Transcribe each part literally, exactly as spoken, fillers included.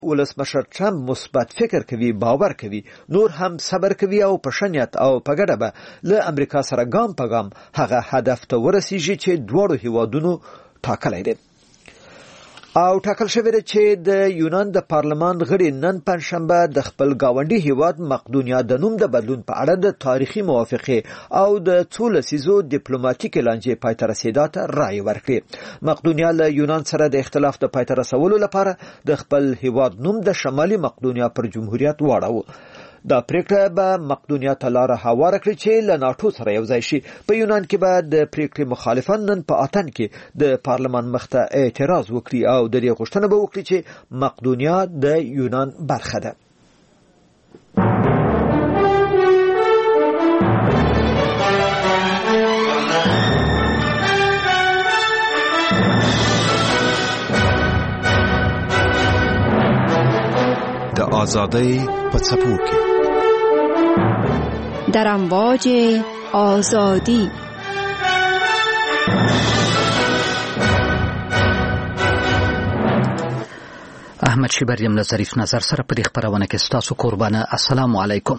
ولسمشر ټرمپ مثبت فکر کوي، باور کوي، نور هم صبر کوي او په شنیت او په ګډه به له امریکا سره ګام په ګام هغه هدف ته ورسیږي چې دواړو هیوادونو ټاکلی دی. او ټاکل شوی دی چې د یونان د پارلمان غړي نن پنځشنبه د خپل گاونډي هیواد مقدونیا د نوم د بدلون په اړه د تاریخي موافقه او د څو لسیزو ډیپلوماټیک لانجې پای ته رسیدا ته رائے ورکړي. مقدونیا له یونان سره د اختلاف د پای ته رسولو لپاره د خپل هیواد نوم د شمالي مقدونیا پر جمهوریت واړاوه. دا پریکړه به مقدونیا ته لاره هواره کړي چې له ناټو سره یو ځای شي. په یونان کې به د پریکړې مخالفان نن په اتن کې د پارلمان مخته اعتراض وکړي او د دې غوښتنه به وکړي چې مقدونیا د یونان برخه ده. د آزادۍ په څپو کې در امواج آزادی. احمد شیبر یم له ظریف نظر سره په دې خبرونه کې ستاسو قربانه. السلام علیکم.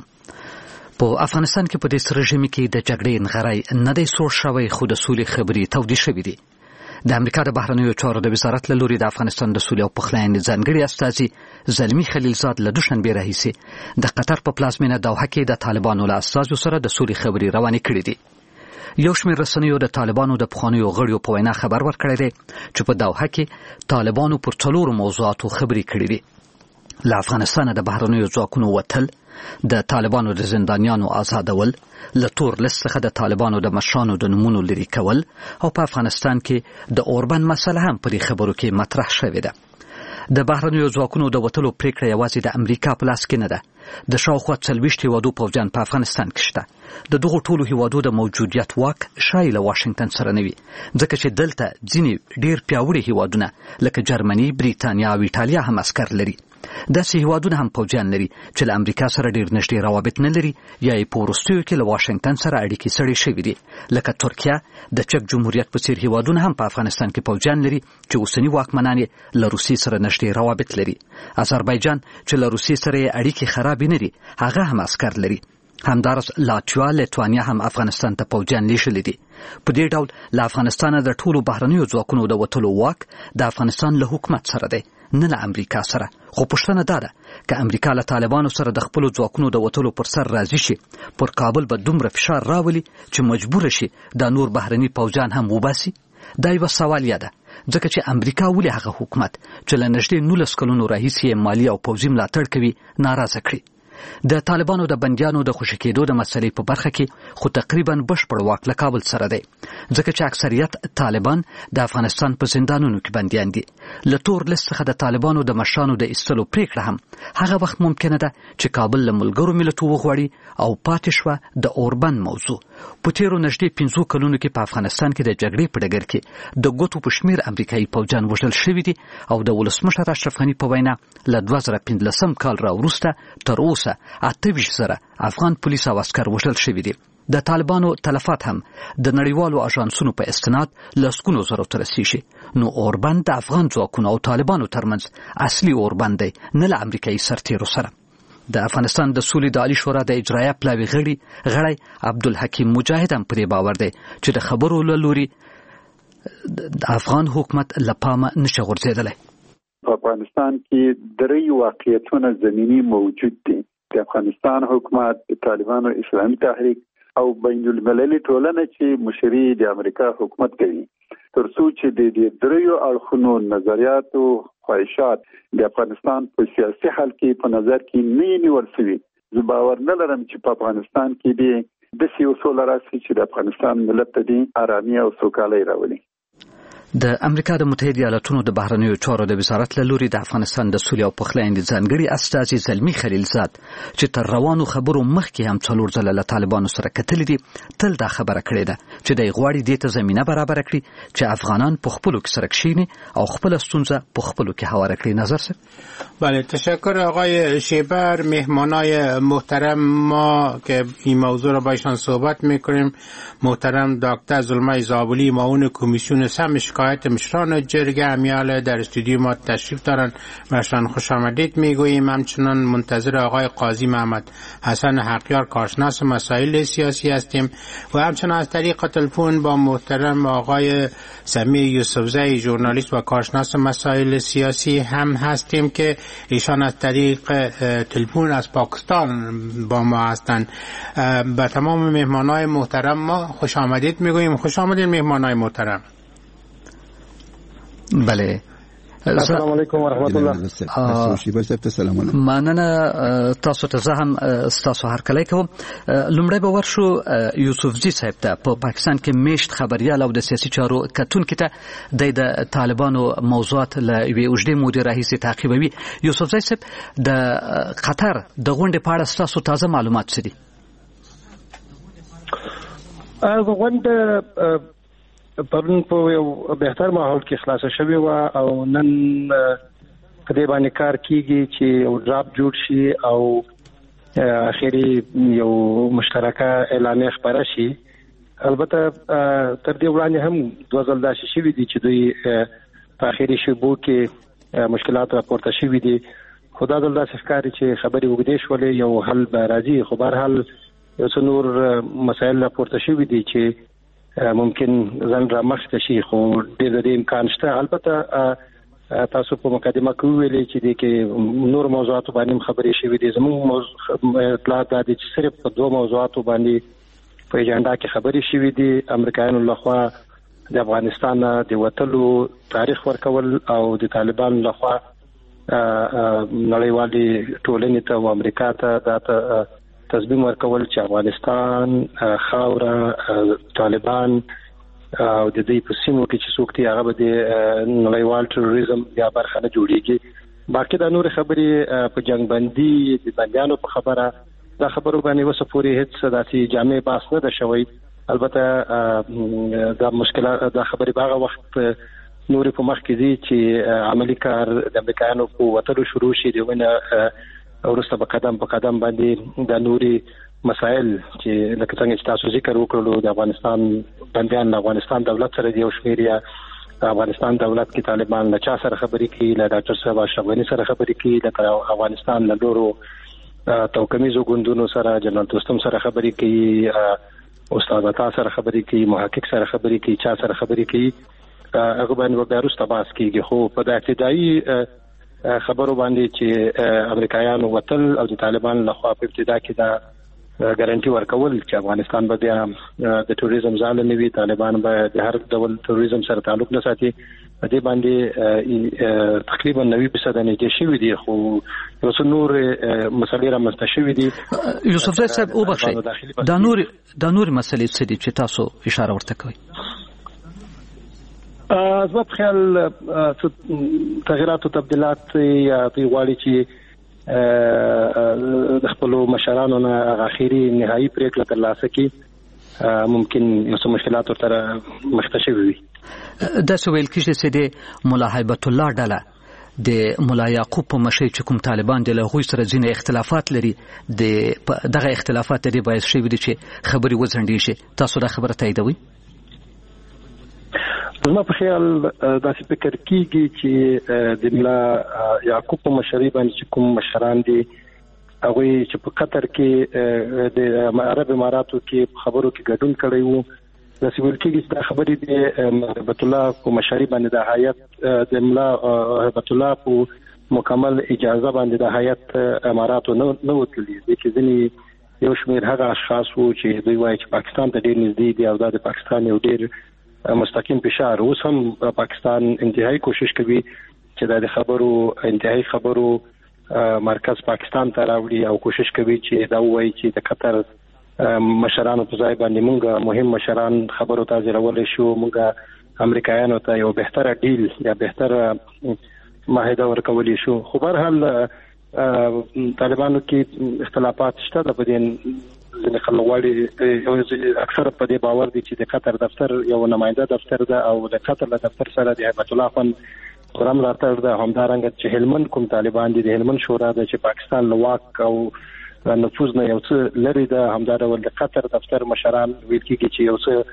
په افغانستان کې په دې سره ژمي کې د جګړې نغری نه دی سوړ شوی، خو د سولې خبرې تودې شوې دي. د امریکا د بهرنیو چارو د وزارت له لوري د افغانستان د سولې او پخلاینې ځانګړي استازي زلمی خلیلزاد له دوشنبې راهیسې د قطر په پلازمینه دوحه کې د طالبانو له استازو سره د سولې خبرې روانې کړې دي. یو شمېر رسنیو د طالبانو د پخوانیو غړیو په وینا خبر ورکړی دی چې په دوحه کې طالبانو پر څلورو موضوعاتو خبرې کړې دي. له افغانستانه د بهرنیو ځواکونو وتل، د طالبانو د زندانیانو آزادول، له تور لیست څخه د طالبانو د مشرانو د نومونو لرې کول او په افغانستان کې د اوربند مسله هم په دې خبرو کې مطرح شوې ده. د بهرنیو ځواکونو د وتلو پریکړه یوازې د امریکا په لاس کې نه ده. د شاوخوا څلوېښت هیوادو پوځیان په افغانستان کې شته. د دغو ټولو هیوادو د موجودیت واک شایي له واشنګټن سره نه وي، ځکه چې دلته ځینې ډېر پیاوړي هیوادونه لکه جرمني، بریتانیا او ایټالیا هم عسکر لري. داسې هیوادونه هم پوځیان لري چې له امریکا سره ډېر نږدې روابط نه لري یا یې په وروستیو کې له واشنګټن سره اړیکې سړې شوي دي، لکه ترکیه، د چک جمهوریت په څېر هیوادونه هم په افغانستان کې پوځیان لري چې اوسني واکمنان یې له روسیې سره نږدې روابط لري. آذربایجان چې له روسیې سره یې اړیکې خرابې نه دي، هغه هم عسکر لري. همدارس لاتویا، لیتوانیا هم افغانستان ته پوځیان لیږلي دي. په دې ډول له افغانستانه د ټولو بهرنیو ځواکونو د وتلو واک د افغانستان له حکومت سره دی، نه له امریکا سره. خو پوښتنه دا ده که امریکا له طالبانو سره د خپلو ځواکونو د وتلو پر سر راضي شي، پر کابل به دومره فشار راولي چې مجبوره شي دا نور بهرني پوځیان هم وباسي؟ دا یوه سوالیه ده، ځکه چې امریکا ولې هغه حکومت چې له نږدې نولس کلونو راهیسې یې مالي او پوځي ملاتړ کوي ناراضه کړي. د طالبانو د بندیانو د خوشي کېدو د مسلې په برخه کې خو تقریبا بشپړ واک له کابل سره دی، ځکه چې اکثریت طالبان د افغانستان په زندانونو کې بندیان دي. له تور لیست څخه د طالبانو د مشرانو د ایستلو پریکړه هم هغه وخت ممکنه ده چې کابل له ملګرو ملتو وغواړي او پاتې شوه د اوربند موضوع. په تېرو نږدې پنځو کلونو کې په افغانستان کې د جګړې په ډګر کې د ګوتو په شمېر امریکایي پوځیان وژل شوي دي او د ولسمشر اشرف غني په وینا له دوه زره پنځلسم کال راوروسته تر اوسه اته ویشت زره افغان پولیس او عسکر وژل شوي دي. د طالبانو تلفات هم د نړیوالو اژانسونو په استناد لسګونو زرو ته رسیږي. نو اوربند د افغان ځواکونو او طالبانو ترمنځ اصلي اوربند دی، نه له امریکایي سرتیرو سره. د افغانستان د سولې د عالی شورا د اجرایه پلاوي غړي غړی عبدالحکیم مجاهد هم پرې باور دی چې د خبرو له لوري د افغان حکومت له پامه نشي غورځېدلی. په افغانستان کې درې واقعیتونه زمینی موجود دي. د افغانستان حکومت، د طالبانو اسلامي تحریک او بین المللي ټولنه چې مشري د امریکا حکومت کوي، تر څو چې د دې دریو اړخونو نظریات او خواهشات د افغانستان په سیاسي حل کې په نظر کې نه نیول شوي، زه باور نه لرم چې په افغانستان کې د داسې اصول راسي چې د افغانستان ملت ته د آرامي او سوکالۍ راولي. د امریکا د متحده ایالاتونو د بهرنیو چارو د وزارت له لوري د افغانستان د سولې او پخلاینې ځانګړي استازي زلمی خلیلزاد چې تر روانو خبرو مخکې هم څلور ځله له طالبانو سره کتلي دي، تل دا خبره کړې ده چې دی غواړي دې ته زمینه برابره کړي چې افغانان په خپلو کې سره کښیني او خپله ستونزه په خپلو کې هواره کړي. نظر سه؟ بله، تشکر آقای شیبر. مهمانای محترم ما که این موضوع را با ایشان صحبت میکنیم، محترم دکتر زلمه زابلی معاون کمیسیون سمشکا حکایت مشران جرگه امیال در استودیو ما تشریف دارن، برشان خوش آمدید میگوییم. همچنان منتظر آقای قاضی محمد حسن حقیار کارشناس مسائل سیاسی هستیم و همچنان از طریق تلفن با محترم آقای سمیع یوسفزئی ژورنالیست و کارشناس مسائل سیاسی هم هستیم که ایشان از طریق تلفن از پاکستان با ما هستند. به تمام مهمانای محترم ما خوش آمدید میگوییم. خوش آمدید مهمانای محترم. بله، السلام علیکم و رحمت الله. مننه تاسو ته زه هم تاسو هرکلی کوم. لومړی به ورشو یوسفزي صاحب ته. په پاکستان کې میشت خبريال او د سیاسي چارو کتونکو ته د طالبانو موضوعات له یوې اوږدې مودې راهیسې تعقیبوي. یوسفزي صاحب، د قطر د غونډې په اړه تاسو تازه معلومات څه دي؟ غونډه پرون په یو بهتر ماحول کې خلاصه شوې و او نن په دې باندې کار کیږي چې یو ډراپ جوړ شي او اخیری یو مشترکه اعلامیه خبره شي. البته تر دې وړاندې هم دوه ځل داسې شوي دي چې دوی په اخیری شیبو کې مشکلات راپورته شوي دي، خو دا ځل داسې ښکاري چې خبرې اوږدې شولې، یو حل به راځي. خو بهرحال یو څه نور مسایل راپورته شوي دي چې ممکن ځان را مخته شي، خو ډېر د امکان شته. البته تاسو په مقدمه کې ویلي چې د کې نور موضوعات باندې خبرې شوې دي. زموږ اطلاعات دا دي چې صرف په دوه موضوعات باندې په اجنډا کې خبرې شوې دي. امریکایانو لخوا د افغانستان د وټلو تاریخ ورکول او د طالبانو لخوا نړیوالې ټولنې ته او امریکا ته د تصمیم ورکول چې افغانستان خاوره طالبان او د دې په سیمو کې چې څوک دی هغه به د نړیوال تروریزم یا برخه نه جوړیږي. باقي د نور خبرې په جنگ بندي د بندیانو په خبره دا خبرو باندې وسه پوری هیڅ داسې جامع بحث نه ده شوی. البته دا مشکلات دا خبرې باغه وخت نور په مخ کې دي چې عملی کار د امریکایانو په وټلو شروع شي. دیونه ورسته په قدم په قدم باندې د نوري مسائل چې لکه څنګه چې تاسو ذکر وکړلو د افغانستان بندیان د افغانستان دولت سره دی او شمیریا د افغانستان دولت کې طالبان له چا سره خبرې کوي، له ډاکټر صاحب اشرف غنی سره خبرې کوي، د افغانستان له نورو توکمیزو ګوندونو سره جنرال دوستم سره خبرې کوي، استاد عطا سره خبرې کوي، محقق سره خبرې کوي، چا سره خبرې کوي. هغه باندې به وروسته بحث کیږي. خو په د ابتدایي خبرو باندې چې امریکایانو وتل او د طالبان لخوا په ابتدا کې دا ګارانټي ورکول چې افغانستان به د تروریزم ځاله نه وي، طالبان به د هر ډول تروریزم سره تعلق نه ساتي. په دې باندې تقریبا نوي فیصد نږدې شوي دي. خو یو څو نور مسلې رامنځته شوي دي. یوسفزي صاحب وبخښئ، دا نور دا نور مسلې څه دي چې تاسو اشاره ورته کوئ؟ از په خیال تغیرات او تبديلات یا پیغواړي چې د خپل مشرانو نه اخیری نهایی پریکړه ترلاسه کړي، ممکن یو څه مشکلات ورته مخته شوي وي. دا څه ویل کېږي چې د مولا هیبت الله ډله د مولا یعقوب په مشرۍ چې کوم طالبان د هغوی سره ځینې اختلافات لري، دغه اختلافات د دې باعث شوي دي چې خبرې وځنډېږي. تاسو دا خبره تاییدوئ؟ زما په خیال داسې فکر کیږي چې د مولا یعقوب په مشرۍ باندې چې کوم مشران دي هغه چې په قطر کې د عرب اماراتو کې خبرو کې ګډون کړی وو، داسې ویل کېږي چې دا خبرې د هیبت الله په مشرۍ باندې د هیئت د مولا هیبت الله په مکمل اجازه باندې د هیئت اماراتو نه وتلي. ځکه ځینې یو شمېر هغه اشخاص وو چې دوی وایي چې پاکستان ته ډېر نږدې دي او دا د پاکستان یو ډېر مستقیم فشار. اوس هم پاکستان انتهایی کوشش کوي چې د خبرو انتهایی خبرو مرکز پاکستان ته راوړي او کوشش کوي چې دا وایي چې د قطر مشرانو په ځای باندې مونږ مهم مشران خبرو ته ځړولې شو، مونږ امریکایانو ته یو بهتره ډیل یا بهتره معاهده ورکولې شو. خو بهرحال طالبانو کې اختلافات شته. د بدین ځینې خلک غواړي اکثر په دې باور دي چې د قطر دفتر یو نماینده دفتر ده او د قطر له دفتر سره د هیبت الله خان قرام راتر ده. همدارنګه چې هلمند کوم طالبان دي د هلمند شورا ده چې پاکستان له واک او نفوذ نه یو څه لري ده. همدارنګه د قطر دفتر مشران ویل کېږي چې یو څه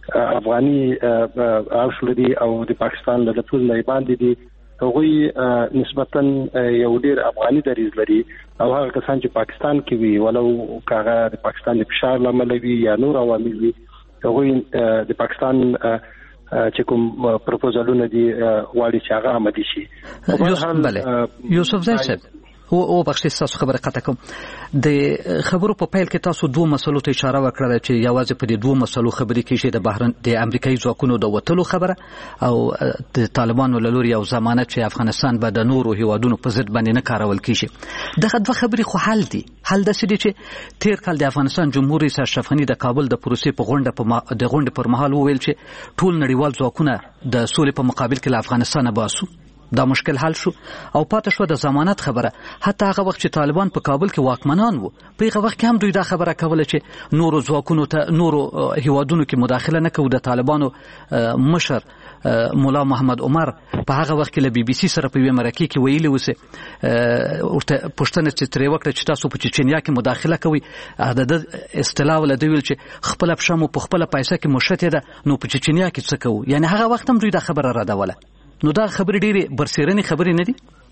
افغاني اړخ لري او د پاکستان له نفوذ نه باندې دي هغوی نسبتا یو ډیر افغاني دریځ لري او هغه کسان چې پاکستان کې وي ولو کاغه د پاکستان د فشار لامل وي یا نور عوامل وي هغوی د پاکستان چې کوم پروپوزالونه دي واړي چې هغه عملي شي. بله یوسف زای صاحب او او بخښي تاسو خبره قطع کوم د خبرو په پیل کې تاسو دوه مسلو ته اشاره وکړه چې یوازې په دې دوه مسلو خبرې کې چې د بهرن د امریکایي ځواکونو د وټلو خبره او د طالبانو له لوري او ضمانت چې افغانستان به د نورو هیوادونو په ضد باندې نه کارول کیږي. دغه دوه خبرې خو حل دي. حل د سړي چې تیر کال د افغانستان جمهور رئیس اشرف غني د کابل د پروسې په غونډه په د غونډې پر مهال وویل چې ټول نړیوال ځواکونه د سولې په مقابل کې له افغانستان باسو. دا مشکل حل شو او پاتې شو د ضمانت خبره. حتی هغه وخت چې طالبان په کابل کې واکمنان وو په هغه وخت هم دوی دا خبره کوله چې نورو ځواکونو ته نورو هیوادونو کې مداخله نه کوي. د طالبانو مشر مولا محمد عمر په هغه وخت کې له بي بي سي سره په یوه مرکه کې ویلي و چې ورته پوښتنه چې ترې وکړه چې تاسو په چچنیا کې مداخله کوي د اصطلاح ول دی ویل چې خپل پښمو په خپل پیسې کې مشته ده نو په چچنیا کې څه کوي. یعنی هغه وخت هم دوی دا خبره را ډوله. نو دا خبرې ډېرې برسېرنې خبرې نه دي.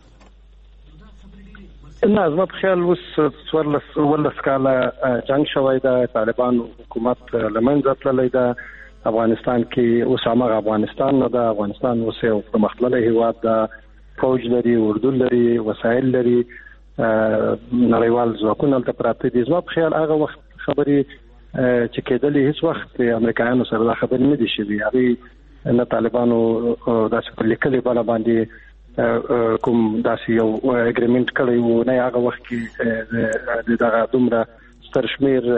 نه زما په خیال اوس څوارلس اوولس کاله جنګ شوی ده طالبان حکومت له منځه تللی ده افغانستان کې اوس هماغه افغانستان نه ده. افغانستان اوس یو پرمختللی هیواد ده فوج لري اردو لري وسایل لري نړیوال ځواکونه هلته پراته دي. زما په خیال هغه وخت خبرې چې کېدلې هېڅ وخت امریکایانو سره دا خبرې نه دي شوي. هغوی نه طالبانو داسې په لیکلې بڼه باندې کوم داسې یو اګریمنټ کړی و نه هغه وخت کې د دغه دومره ستر شمېر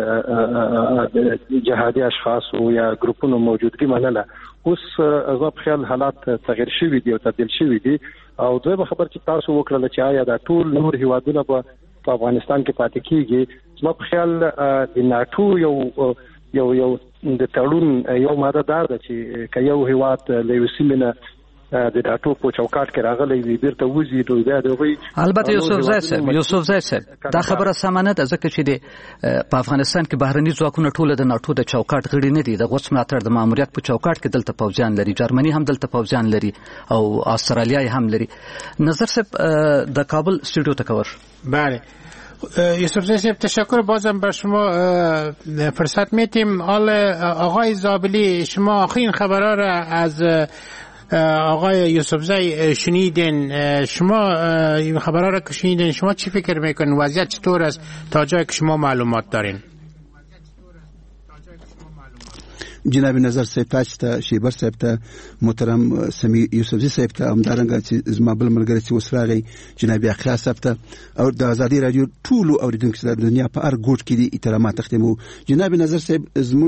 جهادي اشخاص یا ګروپونو موجودګي منله. اوس زما په خیال حالات تغیر شوي دي او تبدیل شوي دي. او دویمه خبر چې تاسو وکړله چې آیا دا ټول نور هیوادونه به په افغانستان کې پاتې کیږي. زما په خیال د ناټو یو یو یو د تړون یو ماده دار ده چې که یو هیواد له یو سیمې نه د ناټو په چوکاټ کې راغلی وي بیرته وځي نو بیا د هغوی البته یوسف زای صاحب یوسف زای صاحب دا خبره سمه نه ده ځکه چې د په افغانستان کې بهرني ځواکونه ټول د ناټو د چوکاټ غړي نه دي. د غوڅ ملاتړ د ماموریت په چوکاټ کې دلته پوځیان لري. جرمني هم دلته پوځیان لري او استرالیا هم لري. نظر صاحب د کابل استودیو ته کور. بله یوسف زای تشکر. بازم به شما فرصت میتیم. حال آقای زابلی شما آخرین خبرها را از آقای یوسف زای شنیدین. شما این خبرها را که شنیدین شما چی فکر میکنین؟ وضعیت چطور است تا جایی که شما معلومات دارین؟ جناب نظر صاحب تاسو ته شیبر صاحب ته محترم سمی یوسفزي صاحب ته همدارنګه چې زما بل ملګری چې اوس راغی جناب اخلاص صاحب ته او د ازادي رادیو ټولو اوریدونکو د دنیا په هر ګوټ کې دي احترامات تختمو. جناب نظر صاحب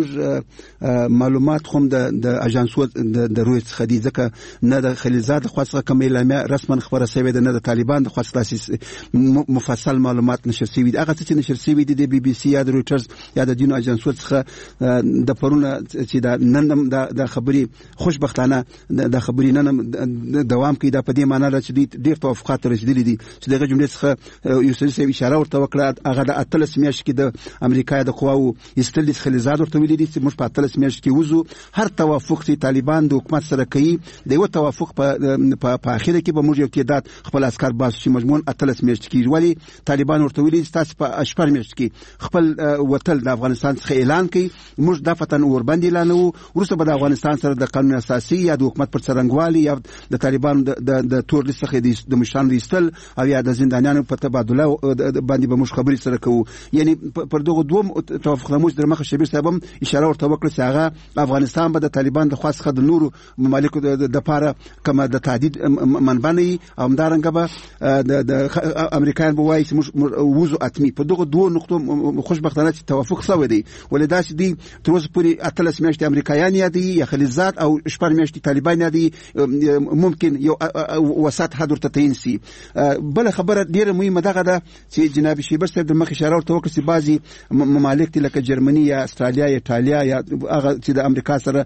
زموږ معلومات هم د د اژانسو د روی څخه دي ځکه نه د خلیزات خاصه کوم اعلامیه رسما خبره شوې ده نه د طالبان د خاص تاسیس مفصل معلومات نشر شوي دي. هغه څه چې نشر شوي دي د بي بي سي یا د رويټرز یا د دینو اژانسو څخه د پرونه چې دا نن د خبري خوشبختانه د خبري نن دوام کوي. دا په دې معنی ده چې ډېر توافقات رسیدلي دي چې دغه جملې څخه یوسف صاحب اشاره ورته وکړه. هغه د اتلس میاشت کې د امریکا د قواو استل خلیزات ورته ویلي دي چې موږ په اتلس میاشت کې وځو. هر توافق چې طالبان د حکومت سره کوي د یو توافق په په اخر کې به موږ یو تعداد خپل عسكر باسو چې مجموعاً اتلس میاشت کې ولی طالبان ورته ویلي چې تاسو په اشپر میاشت کې خپل وتل د افغانستان څخه اعلان کوي. موږ د فتن اور باندې اعلان وو ورسته به د افغانستان سره د قانون اساسي یا د حکومت پر څرنګوالي یا د طالبان د د تور لیست څخه د مشرانو ایستل او یا د زندانیانو په تبادله باندې به موږ خبرې سره کوو. یعنی پر دغه دوه توافقنامو در مخه شبیر صاحب هم اشاره ورته وکړه چې هغه افغانستان به د طالبان د خاص خد نورو ممالکو د لپاره کما د تعدید منبني او همدارنګه به د امریکایان به وایي چې موږ وزو اتمی په دغه دوه نقطو خوشبختانه توافق شوی دی. ولدا چې دی تر اوسه پورې اتلس میاشتې امریکایان یادي یا خلیزات او شپږ میاشتې طالبان یادي ممکن یو وسط حد ورته تعین سي. بل خبره ډیره مهمه دغه ده چې جناب شیبر صاحب د مخ اشاره ورته وکړه چې بعضي ممالک لکه جرمني یا استرالیا یا ایتالیا یا هغه چې د امریکا سره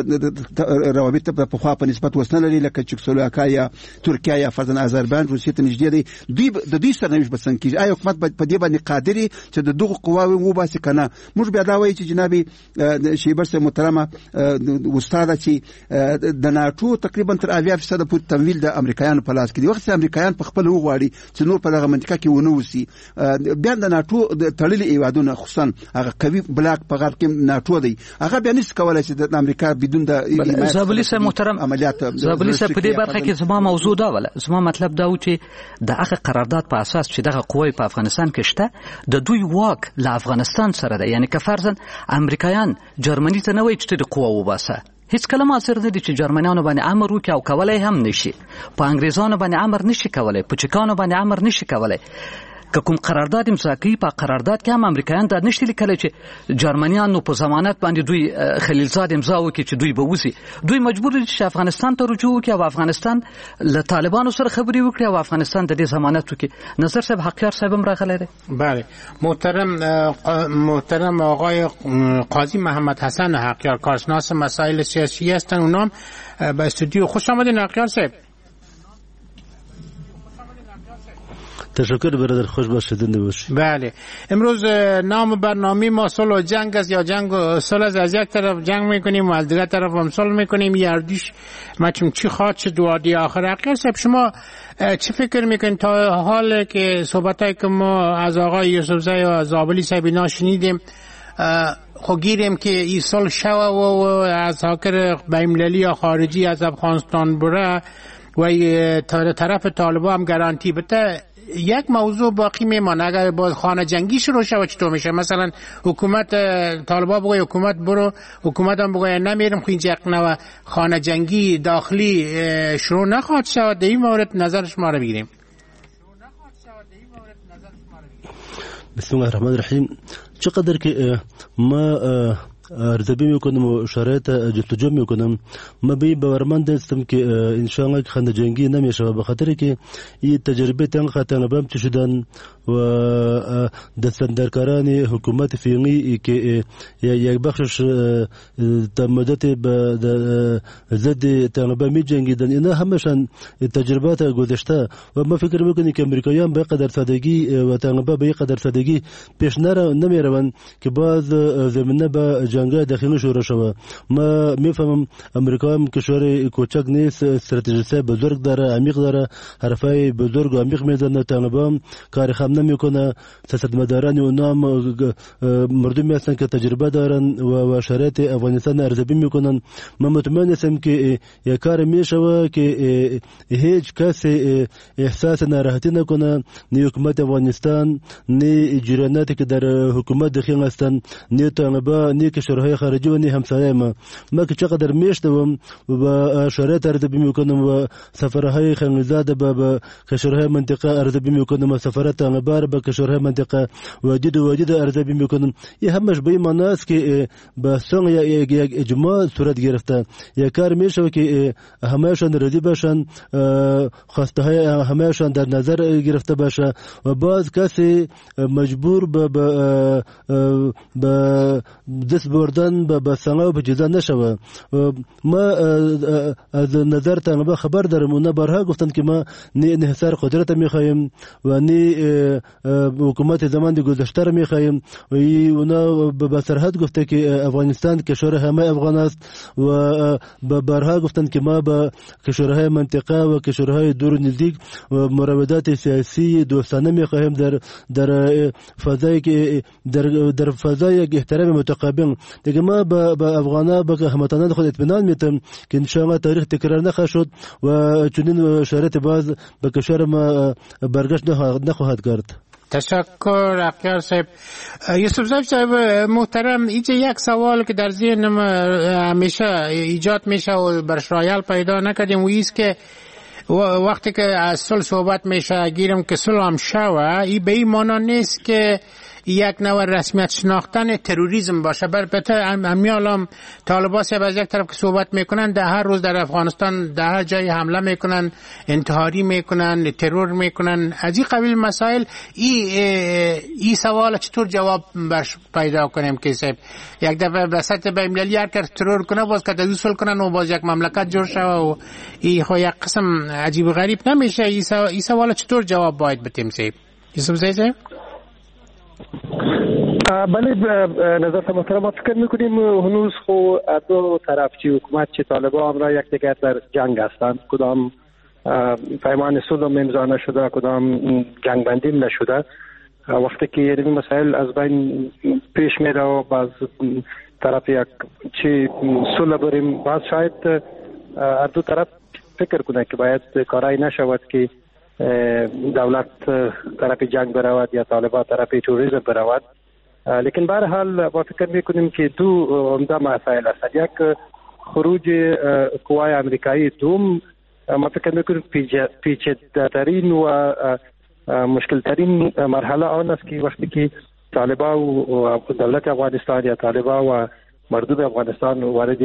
روابط په خوا په نسبت وسنه لري لکه چکسلواکیا یا ترکیه یا فرضاً آذربایجان روسیې ته نږدې دي. دوی د دې سره نوښت بسنګ کیږي. آیا حکومت په دې باندې قادر چې د دغه قواوې وباسي کنه؟ موږ بیا دا وایي چې جناب شیبر صاحب محترمه استاد چې د ناتو تقریبا تر اویا فیصد پورې تمویل د امریکایانو په لاس کې دی. وخت امریکایان په خپل وغواړي چې نور په دغه منطقه کې ونه وسی بیا د ناتو د تړلي ایوادونو خصوصا هغه قوي بلاک په غرب کې ناتو دی هغه بیا نشي کولای چې د امریکا بدون د زابلی صاحب محترم عملیات زابلی صاحب په دې برخه کې زما موضوع دا ولا زما مطلب دا و چې د هغه قرارداد په اساس چې دغه قوی په افغانستان کې شته د دوی واک له افغانستان سره ده. یعنی که فرضاً امریکایان جرمني ته نه وایي چې د قوا وباسه هیڅ کله ماثر نه دي چې جرمنیانو باندې امر وکړي او کولای هم نشي په انګریزانو باندې امر نشي کولای په چکانو باندې امر نشي کولای که کوم قرارداد امضا کوي په قرارداد کې هم امریکایان دا نشي لیکلی چې جرمنیانو په ضمانت باندې دوی خلیلزاد امضا وکړي چې دوی به وځي. دوی مجبور دي چې افغانستان ته رجوع وکړي او افغانستان له طالبانو سره خبرې وکړي او افغانستان د دې ضمانت وکړي. نظر صاحب حقیار صاحب هم راغلی دی. بله محترم محترم آقای قاضی محمد حسن حقیار کارشناس مسائل سیاسی هستند. اونام به استودیو خوش آمدین حقیار صاحب. تشکر برادر خوش باشید زنده باشید. بله امروز نام برنامه ما صلح و جنگ است یا جنگ و صلح است. از یک طرف جنگ میکنیم و از دیگر طرف هم صلح میکنیم. یه اردیش مچم چی خواد چه دوادی آخر. حقیقت صاحب شما چی فکر میکنید تا حال که صحبتایی که ما از آقای یوسفزئی و زابلی صاحب اینا شنیدیم خو گیریم که این صلح شوه و از حاکر بین‌المللی یا خارجی از افغانستان بره و طرف طالبان هم گارانتی بده یک موضوع باقی میمانه. اگر باز خانه جنگی شروع شود چطور میشه؟ مثلا حکومت طالبان بگوی حکومت برو حکومت هم بگوی نمیرم خو اینجا نوع خانه جنگی داخلی شروع نخواهد شود. در این مورد نظر شما رو بگیریم. بسم الله الرحمن الرحیم. چقدر که ما ارزیابی میکنم و شرایط جستجو میکنم ما به باورمند هستم که انشاءالله خانه جنگی نمیشه به خاطر که این تجربه تنگ تنبام شدن و دستندرکاران حکومت فعلی که یک بخشش تا مدت به ضد طالبان می جنگیدن اینا همشان تجربات گذشته و ما فکر میکنیم که امریکایان به قدر سادگی و طالبان به قدر سادگی پیش نرو نمیروند که باز زمینه به جنگ داخلی شروع شود. ما میفهمم امریکا هم کشور کوچک نیست، استراتژی بزرگ داره، عمیق داره، حرفای بزرگ و عمیق میزنه. طالبان کار خام نمیکنه. سیاستمداران اونها مردمی هستند که تجربه دارن و شرایط افغانستان ارزیابی میکنن. من مطمئن هستم که یک کار میشه که هیچ کس احساس ناراحتی نکنه، نه حکومت افغانستان نه جریاناتی که در حکومت داخل هستند، نه طالبان نه کشورهای خارجی و نه همسایه ما. ما که چقدر میشتم و شرایط ارزیابی میکنم و سفرهای خانزاده به کشورهای منطقه ارزیابی میکنم و سفرات طالبان به کشورهای منطقه واجد واجد ارزیابی میکنم. این همش به این معنی است که به سن یک اجماع صورت گرفته. یک کار میشه که همهشان راضی باشن، خواسته های همهشان در نظر گرفته باشه و باز کسی مجبور به به دست بردن به سنگ و به جزا نشوه. ما از نظر طالبان خبر دارم. اونا بارها گفتن که ما نه انحصار قدرت میخوایم و نه حکومت زمان گذشته را میخوایم و اونا به سرحد گفته که افغانستان کشور همه افغان است و به بارها گفتن که ما به کشورهای منطقه و کشورهای دور نزدیک و مراودات سیاسی دوستانه میخوایم در در فضای که در در فضای احترام متقابل. دیگه ما به افغانا به هموطنان خود اطمینان میتم که ان شاء الله تاریخ تکرار نخواهد شد و چنین شرایط باز به کشور ما برگشت نخواهد کرد. تشکر حقیار صاحب. یوسفزئی صاحب محترم، اینجا یک سوال که در ذهنم همیشه ایجاد میشه و برش رایل پیدا نکردیم و ایست که وقتی که از صلح صحبت میشه گیرم که صلح هم شوه، این به این معنی نیست که یک نوع رسمیت شناختن تروریسم باشه. البته امیالام طالبان سب از یک طرف که صحبت میکنن در هر روز در افغانستان در هر جای حمله میکنن، انتحاری میکنن، ترور میکنن، از این قبیل مسائل. این ای سوال چطور جواب برش پیدا کنیم که صاحب یک دفعه به سطح بین‌المللی هر کس ترور کنه باز که تدوسل کنن و باز یک مملکت جور شوه و این خو یک قسم عجیب غریب نمیشه؟ این سوال چطور جواب باید بدیم صاحب؟ یوسفزئی صاحب بله نظر محترم ما فکر میکنیم هنوز خو دو طرف چی حکومت چی طالبان را یکدیگر در جنگ هستند. کدام پیمان صلح امضا نشده، کدام جنگ بندی نشده. وقتی که این مسائل از بین پیش میره و باز طرف یک چی صلح بریم، باز شاید هر دو طرف فکر کنه که باید کارایی نشود که دولت طرف جنگ برود یا طالبان طرف توریسم برود. لیکن به هر حال ما فکر میکنیم که دو عمده مسائل هستند. یک خروج قوای امریکایی، دوم ما فکر میکنیم پیچیده‌ترین و مشکلترین مرحله آن است که وقتی که طالبان و دولت افغانستان یا طالبان و مردم افغانستان وارد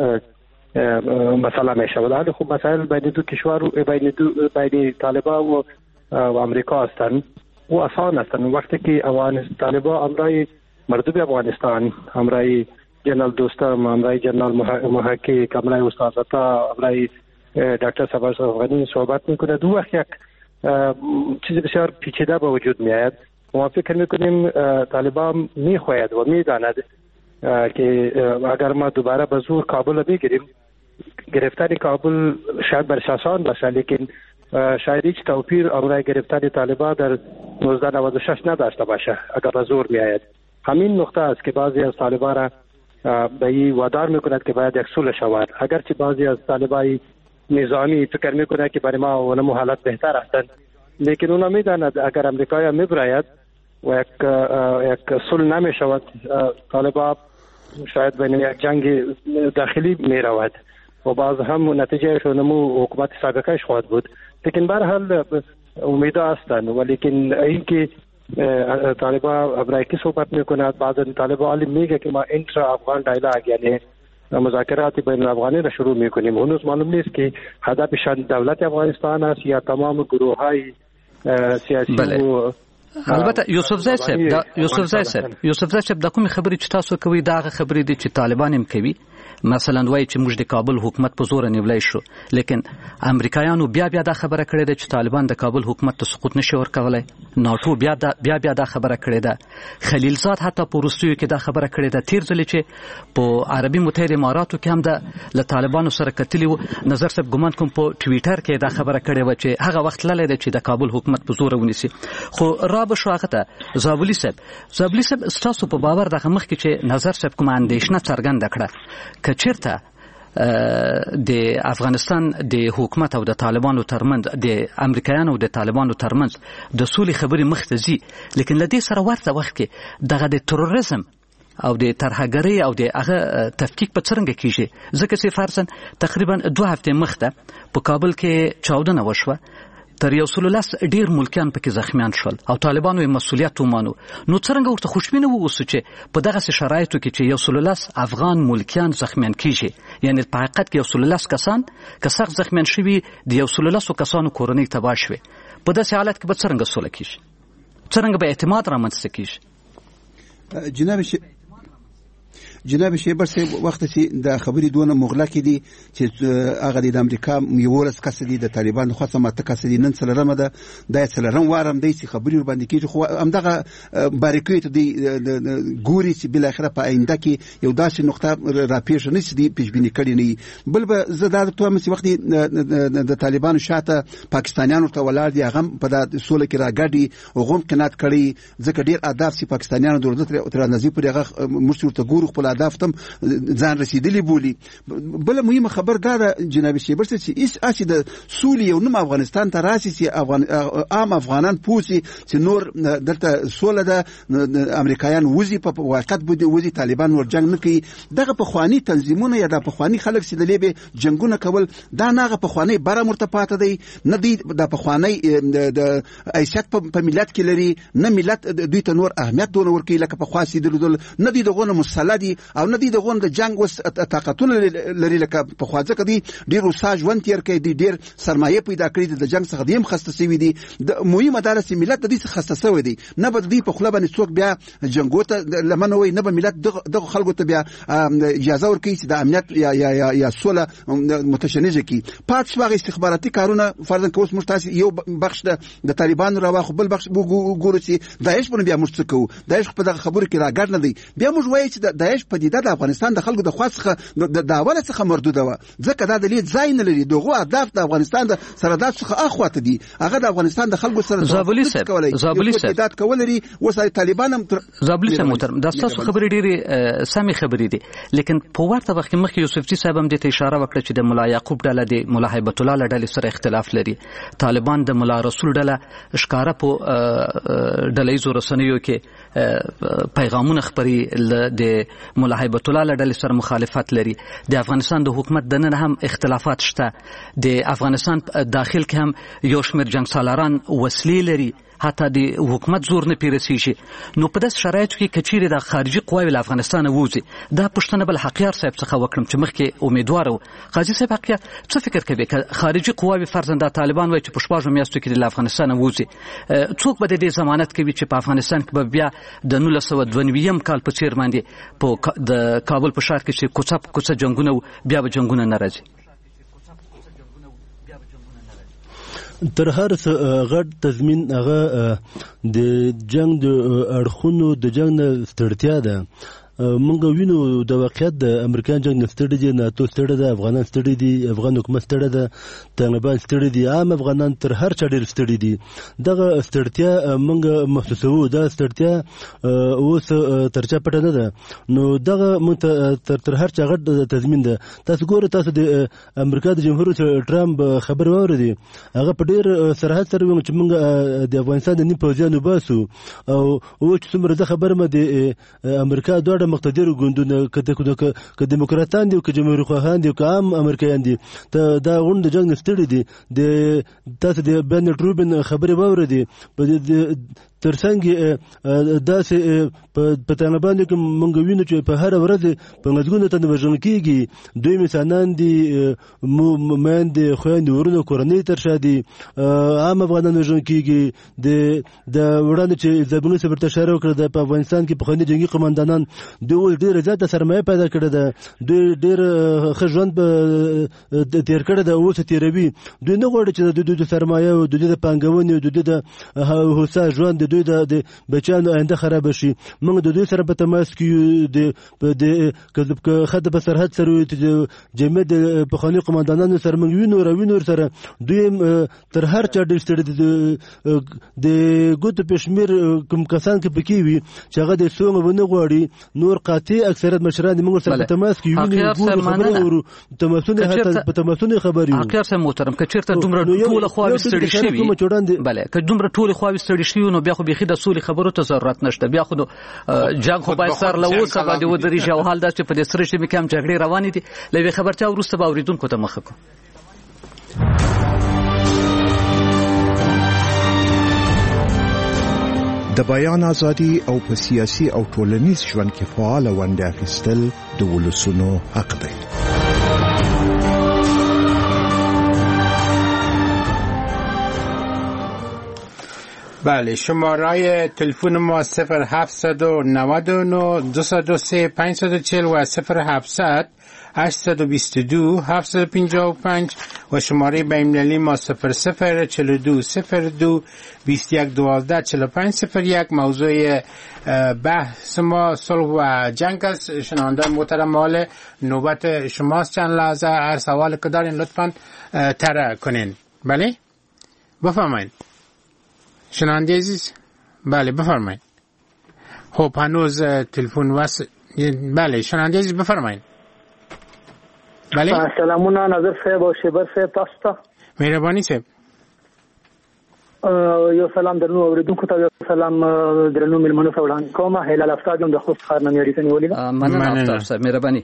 مسئله می شود. حالا خب مسائل بین دو کشور بین دو بین طالبان و, و امریکا هستند و آسان هستند. وقتی که افغانستان طالبان امرای مردم افغانستان، امرای جنرال دوستم، امرای جنرال محقق، امرای استاد عطا، امرای دکتر صباح افغانی صحبت میکنه، دو وقت یک چیز بسیار پیچیده به وجود میاد. ما فکر میکنیم طالبان میخواهد و میداند که اگر ما دوباره به زور کابل بگیریم، گرفتن کابل شاید برش آسان باشه، لیکن شاید هیچ توفیر امرای گرفتن طالبان در نوزده نود و شش نداشته باشه اگر به زور میآید. همین نقطه است که بعضی از طالبان را به این وادار میکند که باید یک صلح شود. اگرچه بعضی از طالبان نظامی فکر میکنه که برای ما اونم حالت بهتر هستند، لیکن اونا میداند اگر امریکایی میبراید و یک یک صلح نمیشود، طالبان شاید بین یک جنگ داخلی میرود و باز هم نتیجه شونمو حکومت سابقهش خواهد بود. لیکن به هر حال امیدا هستند، ولیکن اینکه طالبان ابرایکی صحبت میکند، بعضی طالبان علی میگه که ما انترا افغان دایلاگ یعنی مذاکرات بین الافغانی را شروع میکنیم. هنوز معلوم نیست که هدفشان دولت افغانستان است یا تمام گروه های سیاسی. بله. و البته یوسف زای صاحب دا یوسف زای صاحب یوسف زای صاحب د کوم خبرې چې تاسو کوي دا خبرې دي چې طالبان هم کوي، مثلا وایي چې موږ د کابل حکومت په زور نیولای شو، لیکن امریکایانو بیا بیا دا خبره کړې ده چې طالبان د کابل حکومت ته سقوط نشي ورکولای. ناتو بیا دا بیا بیا دا خبره کړې ده. خلیلزاد حتی په روسیو کې دا خبره کړې ده. تیر ځل چې په عربي متحده اماراتو کې هم د له طالبانو سره کتلی و، نظر صاحب ګمان کوم په ټویټر کې دا خبره کړې و چې هغه وخت للی دی چې د کابل حکومت په زور ونیسي. خو را به شو هغه ته زابلی صاحب زابلی صاحب ستاسو په باور دغه مخکې چې نظر صاحب کوم اندېښنه څرګنده کړه که چیرته د افغانستان د حکومت او د طالبانو ترمنځ د امریکایانو او د طالبانو ترمنځ د سولې خبرې مخته ځي، لیکن لدې سره ورته وخت کې دغه د تروریزم او د ترهګرۍ او د هغه تفکیک په څرنګه کیږي؟ ځکه چې فرضاً تقریبا دوه هفتې مخته په کابل کې چاودنه وشوه، تر یو سل لس ډیر ملکیان پکې زخمیان شول او طالبانو یې مسؤلیت ومانو. نو څرنګه ورته خوشبینه ووسو چې په دغه شرایطو کې چې یو سل لس افغان ملکیان زخمیان کیږي، یعنی په حقیقت کې یو سل لس کسان که سخت زخمیان شوي د یو سل لس کسانو کورنۍ تباه شوې، په داسې حالت کې به څرنګه سوله کیږي؟ څرنګه به اعتماد رامنځته کیږي؟ جناب ش... جناب شیبر صاحب وخت چې د خبرې دونه مغلقې دي چې هغه د امریکا یولس کس دي، د طالبان خو سم ته کس دي، نن څلرمه ده د څلرم وارم دی چې خبرې ور باندې کیږي. خو همدغه باریکۍ ته دی ګوري چې بل اخره په آینده کې یو داسې نقطه راپېښ نه شي پیشبینی کړي نه. بل به زه دا ته مې وخت د طالبانو شاته پاکستانیانو ته ولاړ دي، هغه په د سولې کې راګډي او غوم قناعت کړي، ځکه ډیر اهداف چې پاکستانیانو د دولت تر نظر پر هغه مرسته ورته ګورو خپل اهداف تم ځان رسیدلی بولی. بل مهمه خبر دا جناب شیبر چې ایس اسی د سولې یو نوم افغانستان ته راشي چې افغان عام افغانان پوسی چې نور دلته سوله ده، امریکایان وزي په واقعیت بده وزي طالبان ور جنگ نه کوي. دغه په خواني تنظیمونه یا د په خواني خلک چې د لیبه جنگونه کول دا ناغه په خواني بره مرتپات دی نه دی، د په خواني د ایشت په ملت کې لري، نه ملت دوی ته نور اهمیت دونه ورکړي لکه په خاصي دل نه دی دغه مسله دي او نه دی دغه د جنگ وس طاقتونه لري لکه په خواځه کې دی ډیر وساج ون تیر کې دی ډیر سرمایه پیدا کړی د جنگ څخه دیم خسته سوي دي د مهمه دارس ملت د دې خسته سوي دي نه بد دی په خپل باندې څوک بیا جنگوته لمنه وي نه به ملت دغه خلکو ته بیا اجازه ورکړي چې د امنیت یا یا یا یا سوله متشنجه کی پات شواغ استخباراتي کارونه فرضاً کوس مشتاس یو بخش د طالبان راوخ بل بخش وګورو چې داعش په بیا مشت کو داعش په دغه خبرو کې راګړ نه دی بیا موږ وایو چې د داعش په دیده د افغانستان د خلکو د خاصه د داوله څخه مردوده و ځکه دا د لید ځای نه لري دغه اهداف د افغانستان د سرداد څخه اخواته دي هغه د افغانستان د خلکو سره زابلی صاحب زابلی صاحب کولري وسای طالبان هم زابلی صاحب محترم دا تاسو خبرې ډېری سمې خبرې دي لیکن په ورته وخت کې مخکې یوسفزي صاحب هم دې ته اشاره وکړه چې د ملا یعقوب ډله د ملا هیبت الله ډلې سره اختلاف لري طالبان د ملا رسول ډله ښکارا په ډلهیزو رسنیو کې پیغامونه خپري د ملا هیبت الله ډلې سره مخالفت لري د افغانستان د حکومت دننه هم اختلافات شته د افغانستان داخل کې هم یو شمېر جنګ سالاران وسلې لري حتی د حکومت زور نه پیرسیږي نو په داس شرایطو کې کچېرې د خارجي قواوې له افغانستانه ووځي دا پوښتنه بل حقیار صاحب څخه وکړم چې مخکې امیدواره و قاضي صاحب حقیار څه فکر کوي که خارجي قواوې فرضاً د طالبان وایي چې په شپږو میاشتو کې له افغانستانه ووځي څوک به د دې ضمانت کوي چې په افغانستان کې به بیا د نولس سوه دوه نوي کال په څېر باندې په د کابل په ښار کې چې کوڅه په کوڅه جنګونه بیا به جنګونه نه راځي تر هر څه غټ تضمین هغه د جنگ د اړخونو د جنگ نه ستړتیا ده مونږ وینو د واقعیت د امریکایان جنگ نه ستړي دي ناتو ستړي ده افغانان ستړي دي افغان حکومت ستړي ده طالبان ستړي دي عام افغانان تر هر چا ډېر ستړي دي دغه ستړتیا مونږ محسوسوو دا ستړتیا اوس تر چا پټه نه ده نو دغه مونږ تر تر هر چا غټ تضمین ده تاسو ګورئ تاسو د امریکا د جمهور رئیس ټرمپ خبر واورئ هغه په ډېر صراحت سره ویل چې مونږ د افغانستان د نیم پوځیانو باسو او او چې څومره زه خبر مې د امریکا دوه مقتدر ګوندونه که که دیموکراتان دي او که جمهوریت خواهان دي او که عام امریکایان دي ته دا غونډه جنګ نه ستړي دي د تاسو د بن روبن خبرې واورئ په ترڅنګ داسې په طالبانو کې مونږ وینو چې په هر ورځ په لسګونو تنه وژل کېږي دوی انسانان دي میندې خویندې ورونه کورنۍ تر شا دي عام افغانان وژل کېږي د وړاندې چې زبونو صاحب ته اشاره وکړه په افغانستان کې پخواني جنګي قماندانان دوی ډېره زیاته سرمایه پیدا کړې ده دوی ډېر ښه ژوند تېر کړی ده اوس تېروي دوی نه غواړي چې د دوی د سرمایه او د دوی د پانګونې او د دوی د هوسا ژوند دوی د بچیانو آینده خراب شي موږ د دوی سره په تماس کې یو د خط په سرحد سره د جمعیت د پخواني قماندانانو سره موږ وینو راوینو سره دوی تر هر چا ډېر ستړي د ګوتو په شمېر کوم کسان کې پکې وي چې هغه د سومه ونه غواړي نور قاطع اکثریت مشران موږ سره په تماس کې وینو خبرې اورو تماسونه حتی په تماسونه خبرې وو اخر سم محترم که چیرته دومره ټول خواوې ستړي شي بله که دومره ټول خواوې ستړي شي نو بیا خو بيخي د سولې خبرو ته ضرورت نشته بیا خو جنگ خو باید سر له اوسه باندې ودرېږي او حال دا چې په دې سره چې کوم جګړې روانې دي له یوې خبرتیا وروسته به اورېدونکو ته مخه کړو د بیان ازادي او په سیاسي او ټولنیز ژوند کې فعال ونډه اخیستل د ولسونو حق دی. بله شماره تلفن ما صفر هفتصد و نود و نه دویست و سه پانصد و چهل و صفر هفتصد هشتصد و بیست و دو هفتصد و پنجاه و پنج و شماره بین‌المللی ما صفر صفر چهل و دو صفر دو بیست و یک دوازده چهل و پنج صفر یک. موضوع بحث ما صلح و جنگ است. شنوندگان محترم حال نوبت شماست. چند لحظه هر سوال که دارین لطفاً طرح کنین. بله بفرمایید شنونده عزیز. بله بفرمایید. خب هنوز تلفن وصل. بله شنونده عزیز بفرمایید. بله سلامونه نظر صاحب او شبر صاحب تاسو ته مهرباني صاحب یو سلام درنو اوریدونکو ته یو سلام درنو ملمنو ته وړاندې کوم هلال افتاد هم د خوست ښار نه اړیکه نیولې ده مننه افتاد صاحب مهرباني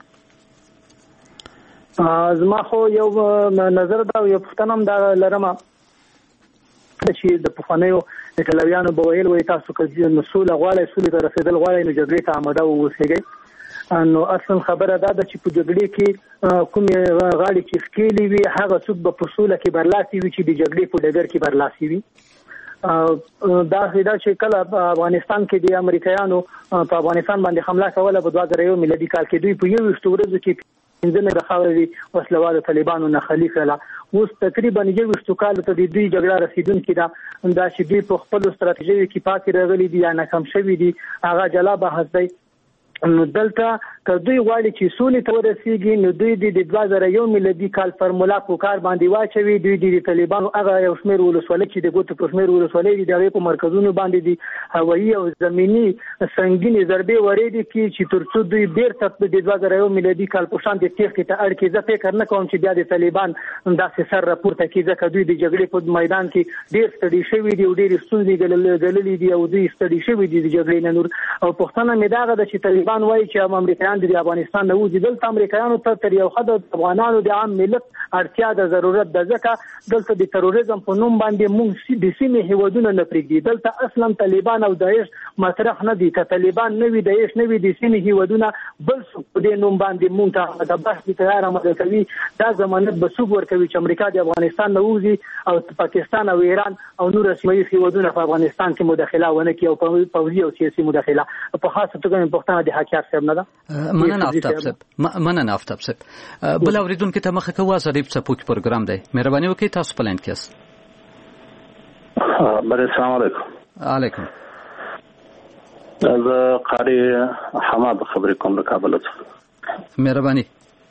زما خو یو نظر دا یو پښتنه هم دا لرم چې د پخوانیو ایټالویانو به ویل وای تاسو که مسؤل غواړئ سولې ته رسېدل غواړئ نو جګړې ته آماده واوسئ نو اصل خبره دا ده چې په جګړې کې کومې غاړې چې ښکېلې وي هغه څوک به په سوله کې برلاسي وي چې د جګړې په ډګر کې برلاسي وي. دا دا چې کله افغانستان کې د امریکایانو په افغانستان باندې حمله کوله په دوه زره یو میلادي کال کې دوی په یو ویشت ورځو کې پنځه د خاورې وسلوالو طالبانو نه خالي کړله. اوس تقریبا یو ویشت کال ته د دوی جګړه رسیدونکې ده. دا چې دوی په خپلو ستراتیژیو کې پاتې راغلي دي یا ناکام شوي دي هغه جلا بحث دی. نو دلته که دوی غواړي چې سولې ته ورسیږي نو دوی د دوه زره یو میلادي کال فرمولا په کار باندې واچوي. دوی د طالبانو هغه یو شمېر ولسوالۍ چې د ګوتو په شمېر ولسوالۍ دي د هغې په مرکزونو باندې دي هوایي او زمیني سنګینې ضربې ورېدې کړي چې تر څو دوی بېرته د دوه زره یو میلادي کال په شان د تېښتې ته اړ کړي. زه فکر نه کوم چې بیا د طالبان داسې سر راپورته کړي ځکه دوی د جګړې په میدان کې ډېر ستړي شوي دي او ډېرې ستونزې ګاللې دي او دوی ستړي شوي دي د جګړې نه نور. او پوښتنه مې دا ده چې طالبان وایي چې امریکایان د افغانستان نه وځي. دلته امریکایانو ته تر یو حد د افغانانو د عام ملت اړتیا د ضرورت ده ځکه دلته د تروریزم په نوم باندې موږ د سیمې هیوادونه نه پرېږدي. دلته اصلا طالبان او داعش مطرح نه دي. که طالبان نه وي داعش نه وي د سیمې هیوادونه بل څوک په دې نوم باندې موږ ته د بحث تیار عمل کوي. دا ضمانت به څوک ورکوي چې امریکا د افغانستان نه وځي او پاکستان او ایران او نور سیمه هیوادونه په افغانستان کې مداخله ونه کړي او پوځي او سیاسي مداخله. په خاصه توګه پښتنه د حکیار صاحب نه ده. مننه آفتاب صاحب مننه آفتاب صاحب. بل اوریدونکو ته مخه کوه ظریف څپوکي پروګرام دی. مهرباني وکړئ تاسو په لاین کې یاست. بله السلام علیکم. علیکم. زه قاری حماد خبرې کوم له کابل څخه. مهرباني.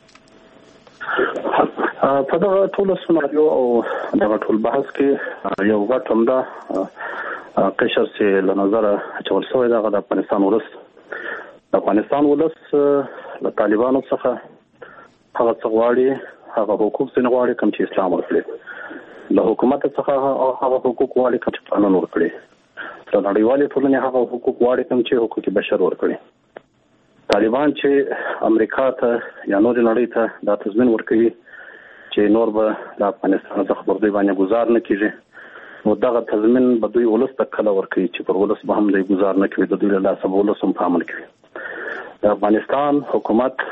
په دغه ټول سناریو او دغه ټول بحث کې یو غټ همدا قشر چې له نظره اچول شوی دغه د افغانستان ولس د افغانستان ولس له طالبانو څخه هغه څه غواړي هغه حقوق ځینې غواړي کوم چې اسلام ورکړي. له حکومت څخه هغه حقوق غواړي کوم چې قانون ورکړي. د نړیوالې ټولنې هغه حقوق غواړي کوم چې حقوق بشر ورکړي. طالبان چې امریکا ته یا نور نړۍ ته دا تضمین ورکوي چې نور به د افغانستان څخه پر دوی باندې گزار نه کیږي نو دغه تضمین به دوی ولس ته کله ورکوي چې پر ولس به هم دوی گزار نه کوي. د دوی له لاسه به ولس هم په امن کوي. د افغانستان حکومت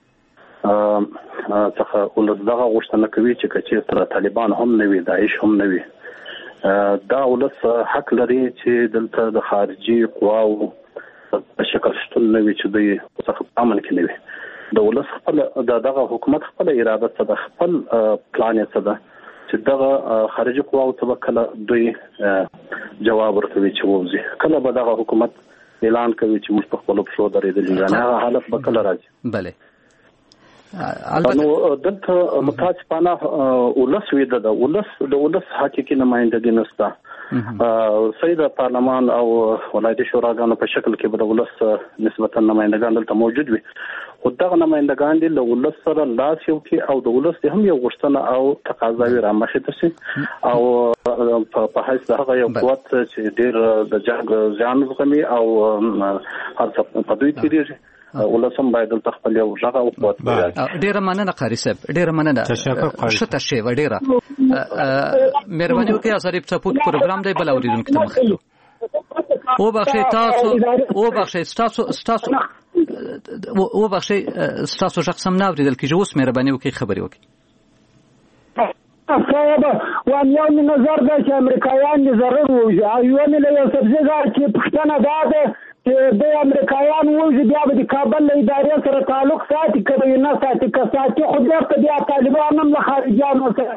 څخه ولس دغه غوښتنه کوي چې کچې طالبان هم نه وي داعش هم نه وي دا ولس حق لري چې دلته د خارجي قواو په شکل شتون نه وي چې دوی څخه امن کې نه وي. د ولس خپل دغه حکومت خپل اراده څه ده خپل پلان څه ده چې دغه خارجي قواو ته کله دوی جواب ورکوي چې ووځي. کله به دغه حکومت اعلان کوي چې موږ په خپل پښو درېدلي یو هغه حالت به کله راځي. بله نو دلته متاسفانه ولس ویده ده ولس د ولس حقیقي نمایندګي نشته. سید پارلمان او ولایتي شوراګانو په شکل کې به د ولس نسبتا نمایندګان دلته موجود وي خو دغه نمایندګان دي له ولس سره لاس یو کې او د ولس هم یو غوښتنه او تقاضاوي رامخې ته شي او په حیث دغه یو قوت چې ډېر د جنګ ځان زغمي او هر څه په دوی تیریږي ولسم باید دلته خپل یو ژغه او قوت پیدا. ډیره مننه قاری صاحب ډیره مننه. شته شی و ډیره مهرباني وکړئ ظریف څپوکي پروګرام دی بل اوریدونکو ته مخکې او بخښئ تاسو او بخښئ تاسو تاسو او بخښئ تاسو شخصا نه اوریدل کیږي. اوس مهرباني وکړئ خبري وکړئ. صاحب وان یو نظر ده چې امریکایان دې ضرر ووځي او یو نه یو سبزیدار چې پښتنه ده ده چې د امریکایان ووځي بیا به د کابل له ادارې سره تعلق ساتي که به یې نه ساتي که ساتي خو بیرته بیا طالبان هم له خارجیانو سره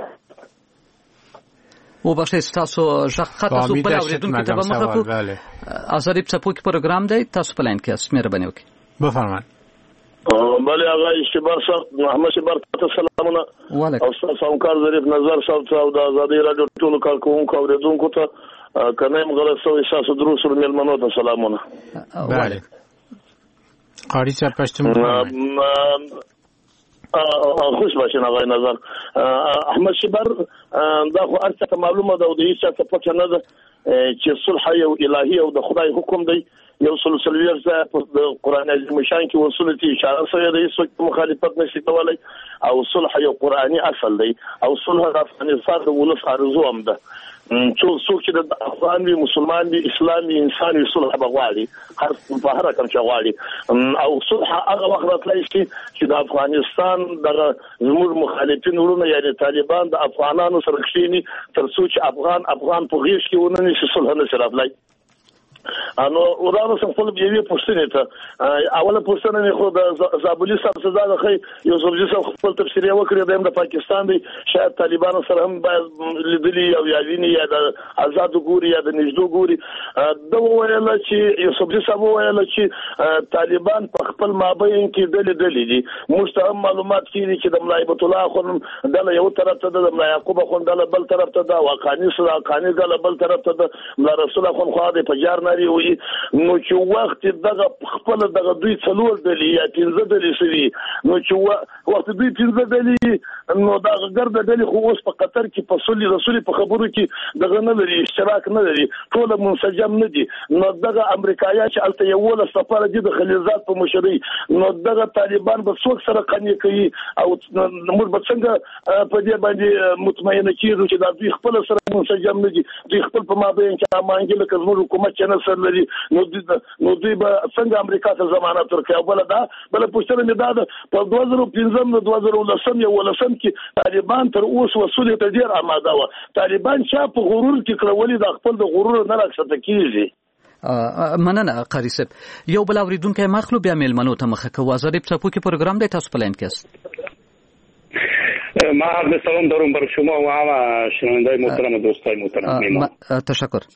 وبخښئ ستاسو غږ قطع شو بل اورېدونکو ته به مخه کړو. ظریف څپوکي پروګرام دی تاسو په لاین کې یاست مهرباني وکړئ. بفرمایئ. بله هغه اشتبار صاحب محمد شبار ته سلامونه او ستاسو همکار ظریف نظر صاحب ته او د ازادي راډیو ټولو کارکوونکو اورېدونکو ته کنه يم غلط سوي تاسو دروس مېلمنو ته سلامونه. بله قاری صاحب پښتون خوش باشین آقای نظر. احمد شبر دا خو ارڅه معلومه ده او د هیڅ څه پټ نه ده چې صلح یو الهي او د خدای حکم دی. یو سلسله ځای په قران عظیم شان کې وصولتي اشاره سره د هیڅ مخالفت نشي کولای او صلح یو قرآني اصل دی او صلح د افغانستان د ولس ارزو هم ده. څوک څوک چې د افغان وي مسلمان وي اسلام وي انسان وي صلح بغواړي هر په هر کوم چې غواړي او صلح هغه وخت راتلی شي چې د افغانستان د زموږ مخالفین ورونه یعنی طالبان د افغانانو سره کښینی تر څو چې افغان افغان په غیږ کې ونه نشي صلح نه راتلی. انو ورانو څنګه خپل بیوی پوښتنه ته اوله پوښتنه نه خو د زابلی صاحب سزا ده خو یو زوجي صاحب خپل تفسیر وکړي د پاکستان دی شاید طالبانو سره هم باید لیدلی او یادینی یا د آزاد ګوري یا د نجدو ګوري دا ویل چې یو زوجي صاحب ویل چې طالبان په خپل مابین کې دلی دلی دي موږ معلومات کړي چې د ملایبت الله خو د یو طرف ته د ملا یعقوب خو د بل طرف ته د واقعي سره قانی د بل طرف ته د ملا رسول خو خو د پجار وي نو چې وخت دغه خپل دغه دوی څلور دلی یا پنځه دلی شوي نو چې وخت دوی پنځه دلی نو دا ګرد دلی خو اوس په قطر کې په صلی رسول په خبرو کې دغه نه لري اشتراک نه لري ټول منسجم نه دي نو دغه امریکایي چې الته یو ول سفر دي د خلیزات په مشري نو دغه طالبان به څوک سره قنی کوي او موږ به څنګه په دې باندې مطمئن کیږو چې دا دوی خپل سره منسجم نه دي دوی خپل په مابین کې مانګل کزمو حکومت چې نه سره لري نو نو دوی به څنګه امریکا ته ضمانت ورکړي او بل دا بل پوښتنه مې دا ده په دوه زره پنځم نو دوه زره لسم یو لسم کې طالبان تر اوس وسولې ته ډیر آماده و طالبان چې په غرور کې کړولې د خپل د غرور نه راځي کیږي. مننه قاری صاحب. یو بل اوریدونکو مخلو بیا میلمنو ته مخه کوو آزادی پسپو کې پروګرام دی تاسو پلان کې ما عرض سلام دارم برای شما و همه شنونده‌های محترم و دوستای محترم. میمان تشکر.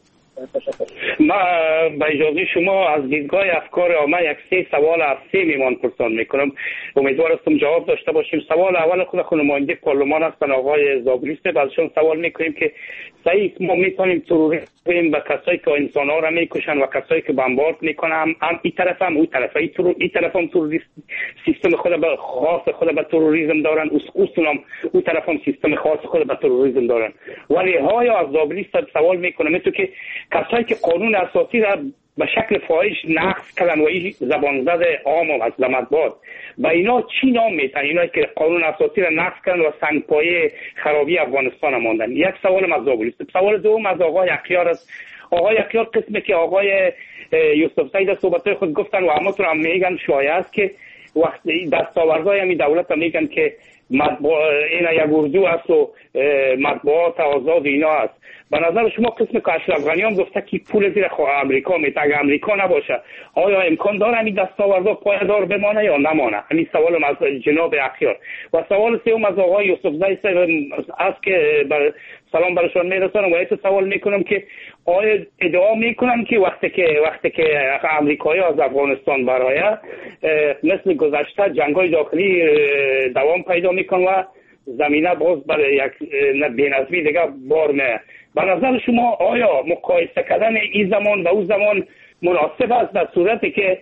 ما با اجازه شما از دیدگاه افکار عامه یک سه سوال از سه میمان پرسان میکنم امیدوار هستم جواب داشته باشیم. سوال اول خود خود نماینده پارلمان هستن آقای زابلی صاحب ازشون سوال میکنیم که صحیح ما میتونیم تروریسم به کسایی که انسان ها را میکشن و کسایی که بمبارد میکنن هم, هم این طرف هم اون طرف این, ترور، این طرف هم تروریسم سیستم خود به خاص خود به تروریسم دارن اصلا هم اون طرف هم سیستم خاص خود به تروریسم دارن. ولی های از زابلی صاحب سوال میکنم تو که کسایی که قانون اساسی را به شکل فاحش نقض کردن و این زبانزد عام از مطبوعات با اینا چی نام میتن اینا که قانون اساسی را نقض کردن و سنگپایه خرابی افغانستان ماندن؟ یک سوال از زابلی. سوال دوم از آقای اقیار است. آقای اقیار قسمی که آقای یوسف سعید صحبتای خود گفتن و همتون هم میگن شایع است که وقتی دستاوردهای همین دولت هم میگن که مطبوع اینا یک اردو است و مطبوعات آزاد اینا است. به نظر شما قسم که اشرف غنی هم گفته که پول زیر امریکا میته اگه امریکا نباشه آیا امکان داره همین دستاوردها پایدار بمانه یا نمانه؟ همین سوالم از جناب اخیار. و سوال سوم از آقای یوسف زی است که بر سلام برشان میرسانم و ایتو سوال میکنم که آیا ادعا میکنم که وقتی که وقتی که امریکایی از افغانستان برای مثل گذشته جنگای داخلی دوام پیدا میکنه و زمینه باز برای یک بی‌نظمی دیگه بار میه. به نظر شما آیا مقایسه کردن این زمان و اون زمان مناسب است در صورتی که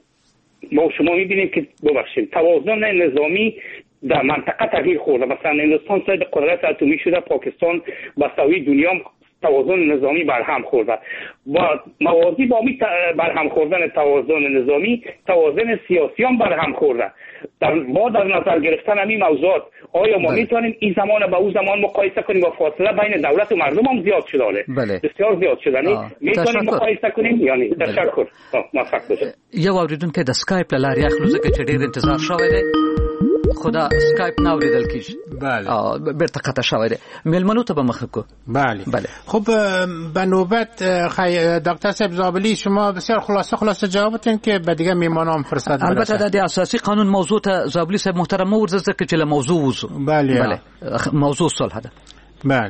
ما شما میبینیم که ببخشید توازن نظامی در منطقه تغییر خورده؟ مثلا هندوستان صاحب قدرت اتمی شده، پاکستان با سوی دنیا توازن نظامی برهم خورده. با موازی با می برهم خوردن توازن نظامی توازن سیاسی هم برهم خورده. در ما در نظر گرفتن همین موضوعات آیا ما میتونیم این زمان با اون زمان مقایسه کنیم و فاصله بین دولت و مردم هم زیاد شده؟ بله. بسیار زیاد شده. میتونیم مقایسه کنیم یعنی تشکر. موفق باشید. یو اوریدونکو د سکایپ له لارې اخلو ځکه چې ډېر انتظار شوی دی خدا سکایپ نه اوریدل کیږي. بله. بیرته قطع شوی دی. میلمنو ته به مخه کو. بله. بله. خب به نوبت دکتر صاحب زابلی شما بسیار خلاصه خلاصه جوابتون که به دیگه میمانام فرصت برسه. البته د اساسي قانون موضوع ته زابلی صاحب محترم مو ورزه ځکه چې له موضوع وځو. بله. بله. موضوع صلح ده. بله.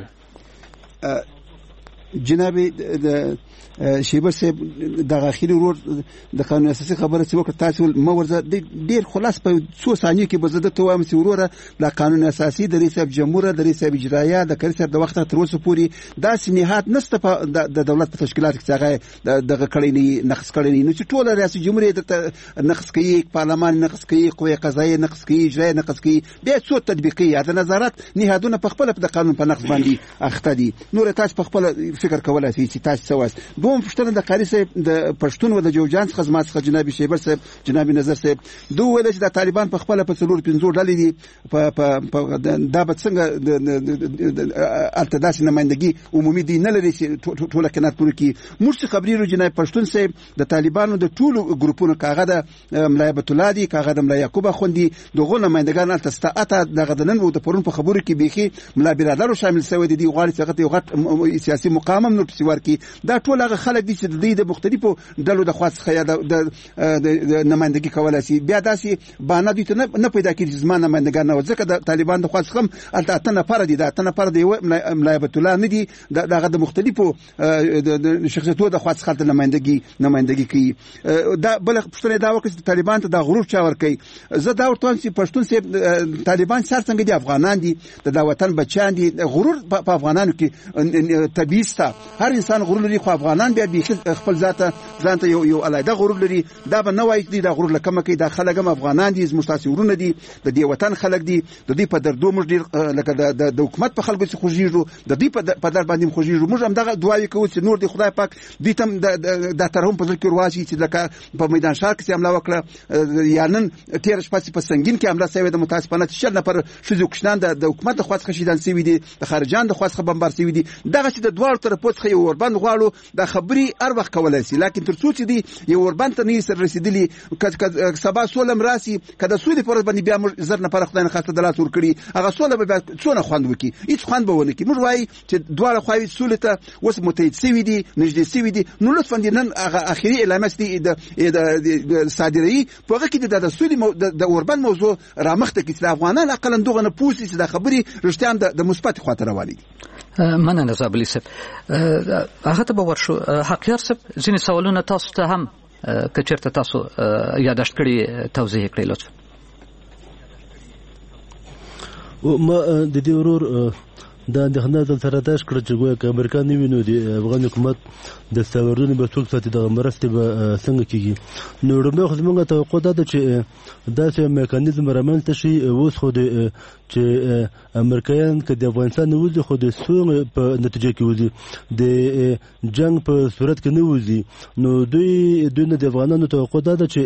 جناب شیبر صاحب د غاخیل ورور د قانون اساسي خبره چې وکړه تاسو ما ورزه ډیر خلاص په څو ثانیو کې به زده ته وایم چې وروره د قانون اساسي د رئیس جمهور د رئیس اجرایه د کړي د وخت تر اوسه پورې داسې نهاد نشته د دولت په تشکیلات کې هغه دغه کړي نه نقص کړي نه چې ټول رئیس جمهور د نقص کوي پارلمان نقص کوي قوه قضاییه نقص کوي اجرایه نقص کوي به څو تطبیقي د نظارت نهادونه په خپل د قانون په نقص باندې اخته دي. نور تاسو په خپل فکر کولای شي چې تاسو څه وایي. دوم پښتنه د قاری صاحب د پښتون و د جوجان څخه زما څخه جناب شیبر صاحب جناب نظر صاحب دوه ویل چې د طالبان په خپل په څلور پنځو ډلې دي په په دا به څنګه د التداس نمائندګي عمومي دي نه لري چې ټول کنات پوره کی. موږ خبري رو جناب پښتون صاحب د طالبانو د ټولو ګروپونو کاغه د ملای بیت الله دی کاغه د ملای یعقوب خوندي دغه نمائندګان التستاته دغه د نن وو د پرون په خبرو کې بيخي ملا برادرو شامل شوی دي غواړي چې یو غټ سیاسي مقام هم نو پسوار کی. دا ټول هغه خلک دي چې د مختلفو ډلو د خاص خیا د نمائندګي کولای شي. بیا داسي باندې دي ته نه پیدا کیږي زمانه نمائندګان نه ځکه د طالبان د خاص خم الته نه پر دي دا ته نه پر دي ملای بیت الله نه دي دغه د مختلفو د شخصیتونو د خاص خلک نمائندګي نمائندګي کوي. دا بل پښتون دا وکړي طالبان ته د غرور چا ور کوي. زه دا ورته چې پښتون سي طالبان سر څنګه دي افغانان دي د وطن بچان دي. غرور په افغانانو کې طبيستا هر انسان غرور لري خو افغانان بیا به خپل ذاته ځانته یو یو علایده غرور لري. دا به نه وایي دي دا غرور لکه مکه دا خلک هم افغانان دي مستاسورونه دي د دې وطن خلک دي د دې په دردو موږ ډیر لکه د حکومت په خلکو څخه خوږیږو د دې په در باندې خوږیږو. موږ هم دغه دعاوې کوو چې نور دی خدای پاک دې تم د ترهم په ځل کې ورواچي چې لکه په میدان شهر کې حمله وکړه یا نن تیر شپه په سنگین کې حمله شوې د متاسفانه چې شل نفر شذو کشنان د حکومت د خواص خشیدان سوي دي د خارجان د خواص بمبار سوي دي. دغه چې د دوړ تر پوت خي وربند غواړو د خبري ار وخت کولای شي لکه تر څو چې دی یو وربند ته نه سر رسیدلی ک سبا سولم راسي کله سودی پر باندې بیا موږ زر نه پر خدای نه خاطر دلات ور کړی هغه سوله به څونه خوند وکي هیڅ خوند به ونه کی. موږ وایي چې دوړ خوای سولې ته وس متحد سوي دي نږدې سوي دي. نو لطفا دي نن هغه اخیری اعلان دي د صادري په هغه کې د سولې د وربند موضوع رامخته کې چې افغانان اقل دغه نه پوسي چې د خبري رښتیا د مثبت خاطر رواني دي. مننه زابلی صاحب. هغه ته به ورشو حقیار صاحب ځینې سوالونه تاسو ته هم کچرته تاسو یاداشت کړی توضیح کړئ لطفا. ما د دې ورور دا اندېښنه دلته راټاش کړه چې ګویا که امریکا نه وي نو د افغان حکومت د دستاوردونو به څوک ساتي دغه مرستې به څنګه کېږي. نو لومړی خو زموږ توقع دا ده چې داسې میکانیزم رامنځته شي. اوس خو د چې امریکایان که د افغانستان نه وځي خو د سوله په نتیجه کې وځي د جنگ په صورت کې نه وځي. نو دوی دوی نه د افغانانو توقع دا ده چې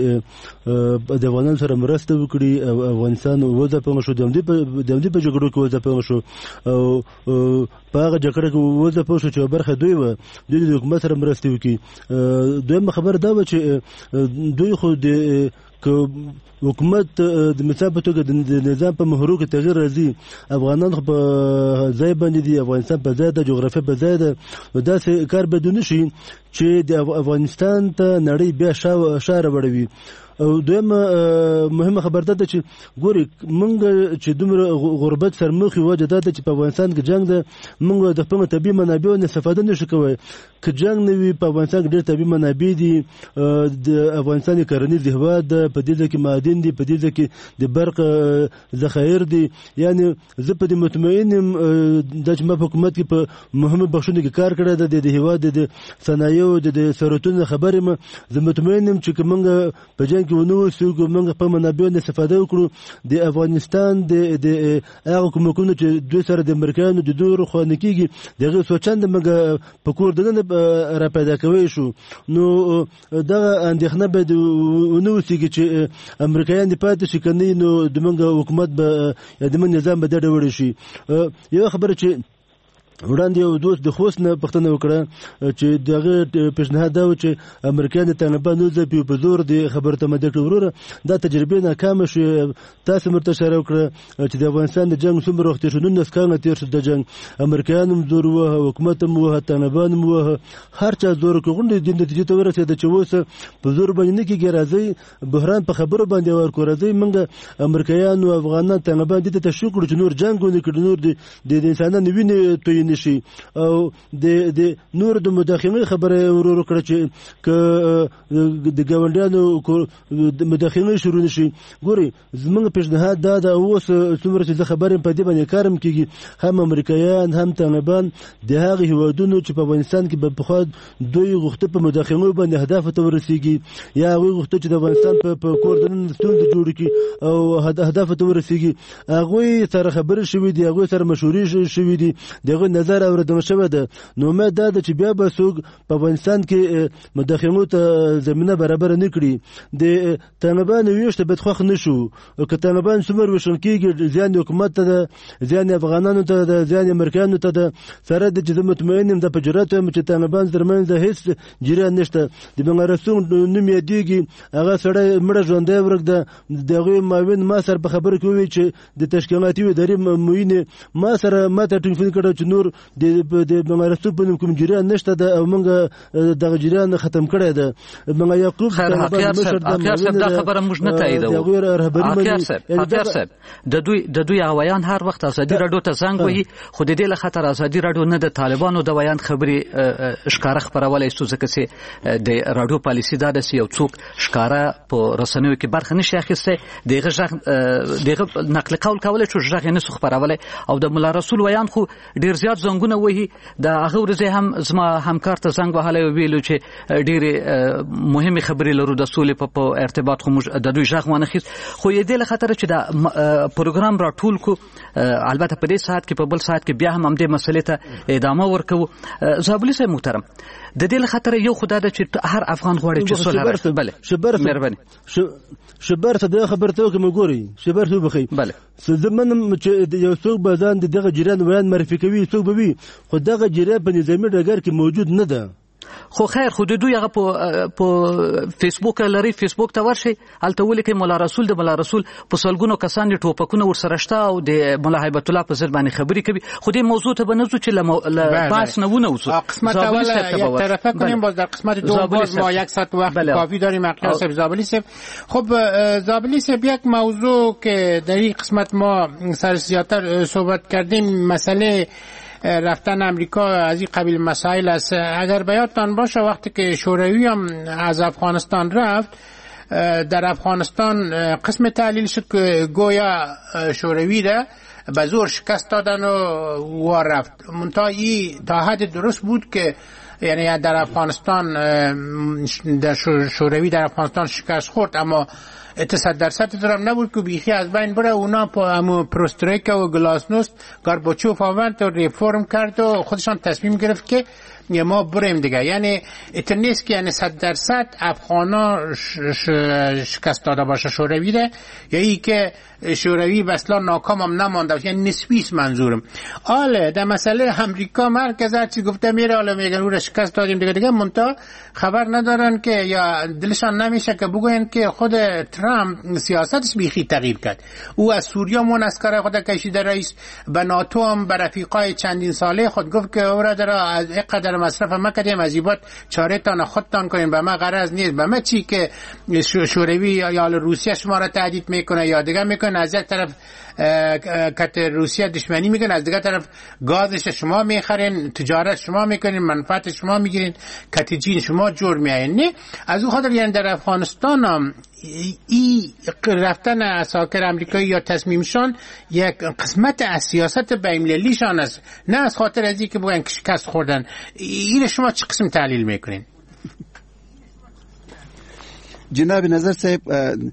د افغانانو سره مرسته وکړي او افغانستان وځپنګ شو د همدې په جګړو کې وځپنګ شو او په هغه جګړه کې وځپنګ شو چې برخه دوی و دوی د حکومت سره مرسته وکړي. دویمه خبر دا و چې دوی خو د که حکومت د مثال په توګه د نظام په محورو کې تغیر راځي افغانان په ځای باندې دي افغانستان په ځای ده جغرافیه په ځای ده داسې کار بدون شي چې د افغانستان ته نړۍ بیا شا راوړوي. او دویمه مهمه خبر ده چې ګوري موږ چې دومره غربت سره مخ یو وجه ده چې په افغانستان کې جنگ ده موږ د خپل طبي منابعو نه استفاده نشو کوي. که جنگ نه وي په افغانستان کې ډېر طبي منابع دي د افغانستان کرنیز هیواد ده په دې کې معادن دي په دې کې د برق ذخایر دي. یعنی زه په دې مطمئن یم د چې په حکومت کې په مهمه بخښونو کې کار کړی ده د هیواد د صنایعو د ثروتونو خبرې م زه مطمئن یم چې موږ په جنگ کې ونو سو موږ په منابعو نه استفاده وکړو د افغانستان د د هغه کومکونو چې دوی سره د امریکایانو د دوه خو نه کېږي دغه سوچند موږ په کور دنه را پیدا کوي شو. نو دا اندېښنه به ونو سیږي چې امریکایان د پاتې شي کني نو د موږ حکومت به د موږ نظام به ډېر وړي شي. یو خبره چې وړاندې یو دوست د خوست نه پوښتنه وکړه چې دغه پیشنهاد دا و چې امریکایان د طالبانو ځپي په زور د خبرو ته مدد کړي. وروره دا تجربې ناکامه شوې. تاسو مرته اشاره وکړه چې د افغانستان د جنګ څومره وخت شو نن کال تیر شو د جنګ امریکایان هم زور وه حکومت هم وه طالبان هم وه هر چا زور کوي د نتیجې ته ورسېده چې اوس په زور باندې نه کېږي راځي بحران په خبرو باندې ورکو راځي موږ امریکایان او افغانان طالبان دې ته تشویق کړو چې نور جنګ ونه کړي نور د انسانانو وینې توی نشي او د د نور د مداخله خبره ورور کړ چې ک د ګاونډیانو د مداخله شروع نشي. ګوري زمونږ پیشنهاد دا د اوس څومره چې خبرې په دې باندې کارم کیږي هم امریکایان هم طالبان د هغه هیوادونو چې په افغانستان کې په خود دوی غوښته په مداخله باندې هدف ته ورسیږي یا وی غوښته چې د افغانستان په کوردن ستوند جوړ کی او هدف ته ورسیږي هغه سره خبرې شوې دي هغه سره مشورې شوې دي دغه نظر اوریدل شوی ده نو امید ده چې بیا به څوک په افغانستان کې مداخلو ته زمينه برابر نه کړي د طالبان ویشت به خوښ نشو او که طالبان څومره وشل کېږي ځان حکومت ته ځان افغانانو ته ځان امریکایانو ته سره د چې مطمئنم د پجرات هم چې طالبان درمن د هیڅ جریان نشته د بنګارستون نوم یادېږي هغه سره مړه ژوندې ورګ د دغه ماوین ما سره په خبر کوي چې د تشکیلاتي ادارې موینه ما سره ماته ټینګ کړو چې نور د بنګارستون په کوم جریان نشته د او موږ دغه جریان ختم کړی ده موږ یعقوب طالبان مشر د خبره موږ نه تاییدو اخیار صاحب د دوی د دوی اویان هر وخت ازادي رادیو ته زنګ وهي خو د دې له خطر ازادي رادیو نه د طالبانو د ویان خبري ښکارا خبرولای سو ځکه چې د رادیو پالیسی دا د یو څوک ښکارا په رسنیو کې برخه نشي اخیسته دغه ژغ دغه نقل قول کولای چې ژغ نه سو خبرولای او د مولا رسول ویان خو ډیر زیات زنګونه وهي د هغه ورځ هم زما همکار ته زنګ وهاله ویلو چې ډیر مهمه خبرې لرو د سولې په ارتباط خو د دوی ژغ ونه خیس خو یې د له خطر چې دا پروګرام را ټول کو البته په دې ساعت کې په بل ساعت کې بیا هم هم دې مسلې ته ادامه ورکو زابلی صاحب محترم د دې له خطر یو خدای د چې هر افغان غواړي چې صلح راځي بله شبر مهرباني شبر ته د خبرته کوم ګوري شبر ته بخي بله زمونږ چې یو څوک بازان دغه جریان ویان معرفي کوي څوک به وي خو دغه جریان په نظامی ډګر کې موجود نه ده خو خیر خو د دوی هغه په په فیسبوک لري فیسبوک ته ورشي الته ولیکي مولا رسول د مولا رسول په سلګونو کسان د ټوپکونو ورسره شته او د مولا هیبت الله په ځل باندې خبري کوي خو د موضوع ته بنځو چې ل باس نه ونه وسو قسمت اول یک طرفه کنیم باز در قسمت دوم باز ما یک ساعت وقت کافی داریم اقیار صاحب زابلی صاحب خب زابلی صاحب یک موضوع که در این قسمت ما سر زیاتر صحبت کردیم مسئله رفتن امریکا از این قبیل مسائل است. اگر بیادتان باشه وقتی که شوروی هم از افغانستان رفت در افغانستان قسم تحلیل شد که گویا شوروی ده به زور شکست دادن و رفت منتها این تا حد درست بود که یعنی در افغانستان در شوروی در افغانستان شکست خورد اما صد درصد درم نبود که بیخی از بین بره اونا پا همو پروستریکا و گلاسنوست گارباچوف آورد و ریفورم کرد و خودشان تصمیم گرفت که ما بریم دیگه یعنی اتر نیست که یعنی صد درصد افغانا شکست داده باشه شوروی ده یا ای که شوروی بسلا ناکام هم نمانده یعنی نسبیس منظورم آله در مسئله امریکا مرکز هرچی گفته میره آله میگن او را شکست دادیم دیگه دیگه منطقه خبر ندارن که یا دلشان نمیشه که بگوین که خود ترامپ سیاستش بیخی تغییر کرد او از سوریا مون اسکر خود کشیده رئیس به ناتو هم به رفیقای چندین ساله خود گفت که او را در از اقدر مصرف ما کردیم از ایبات چاره تان خودتان کنیم به ما غرض نیست به ما چی که شوروی یا روسیه شما را تهدید میکنه یا دیگه میکنه از یک طرف کت روسیه دشمنی میکنه از دیگه طرف گازش شما میخرین تجارت شما میکنین منفعت شما میگیرین کت جین شما جور میایین نه از اون خاطر یعنی در افغانستان هم ای رفتن اساکر امریکایی یا تصمیمشان یک قسمت از سیاست بین‌المللیشان است نه از خاطر از اینکه بگن شکست خوردن این شما چه قسم تحلیل میکنین جناب نظر صاحب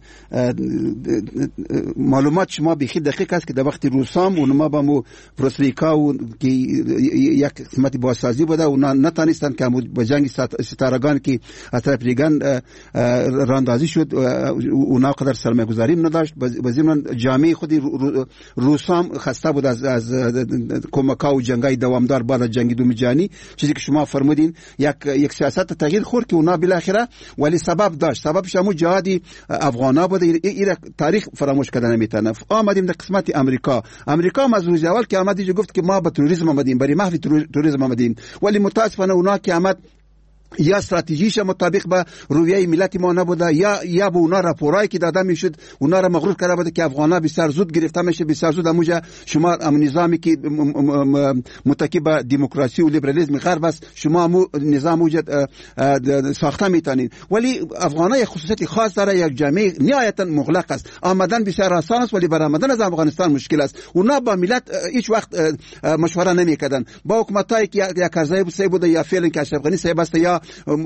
معلومات شما بیخی دقیق است که در وقت روسام اونما با مو پروسریکا و که یک قسمت بازسازی بوده و نتانستند که با جنگ ستارگان که از طرف ریگان راندازی شد اونا قدر سرمایه گذاری نداشت به ضمن جامعه خود روسام خسته بود از از کمکا و جنگای دوامدار بعد از جنگ دوم جهانی چیزی که شما فرمودین یک یک سیاست تغییر خورد که اونا بالاخره ولی سبب داشت سبب شامو جهادی افغانا بوده این تاریخ فراموش کردن نمیتونه آمدیم در قسمت امریکا امریکا از روز اول که آمد گفت که ما به تروریسم آمدیم برای محو تروریسم آمدیم ولی متاسفانه اونا که آمد یا استراتژیش مطابق با رویه ملت ما نبوده یا یا به اونا راپورایی که داده میشد اونا را مغرور کرده بوده که افغانا بسیار زود گرفته میشه بسیار زود اموجه شما ام نظامی که متکی به دموکراسی و لیبرالیسم غرب است شما امو نظام وجد ساخته میتونید ولی افغانا یک خصوصیت خاص داره یک جامعه نهایتا مغلق است آمدن بسیار آسان است ولی برآمدن از افغانستان مشکل است اونا با ملت هیچ وقت مشوره نمیکردن با حکومتایی که یا کرزای بوده یا فعلا که اشرف غنی صاحب است یا یا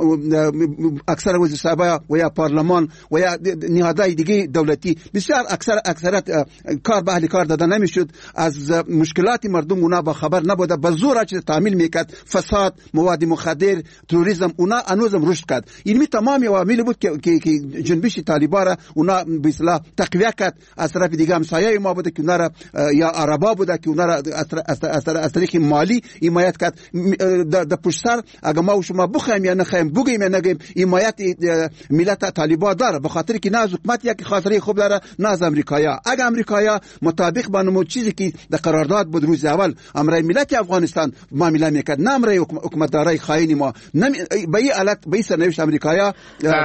اکثر وزیر صاحب و یا پارلمان و یا نهادهای دیگه دولتی بسیار اکثر اکثرت کار به اهل کار داده نمیشد. از مشکلات مردم اونا با خبر نبوده، به زور چیز تعمیل میکرد، فساد، مواد مخدر، تروریسم اونا انوزم رشد کرد. این تمامی عوامل بود که که جنبش طالبان را اونا به اصطلاح تقویت کرد. از طرف دیگه همسایه ما بوده که اونا را یا عربا بوده که اونا را از طریق مالی حمایت کرد. در پشت سر اگه ما و شما بخوایم یا نخوایم، بگیم یا نگیم، حمایت ملت طالبان داره، به خاطر که نه از حکومت یک خاطری خوب داره، نه از امریکایا. اگه امریکایا مطابق با نمود چیزی که در قرارداد بود روز اول امرای ملت افغانستان معامله میکرد، نه امرای حکومتدارای خائن ما، به این حالت به این سرنوشت امریکایا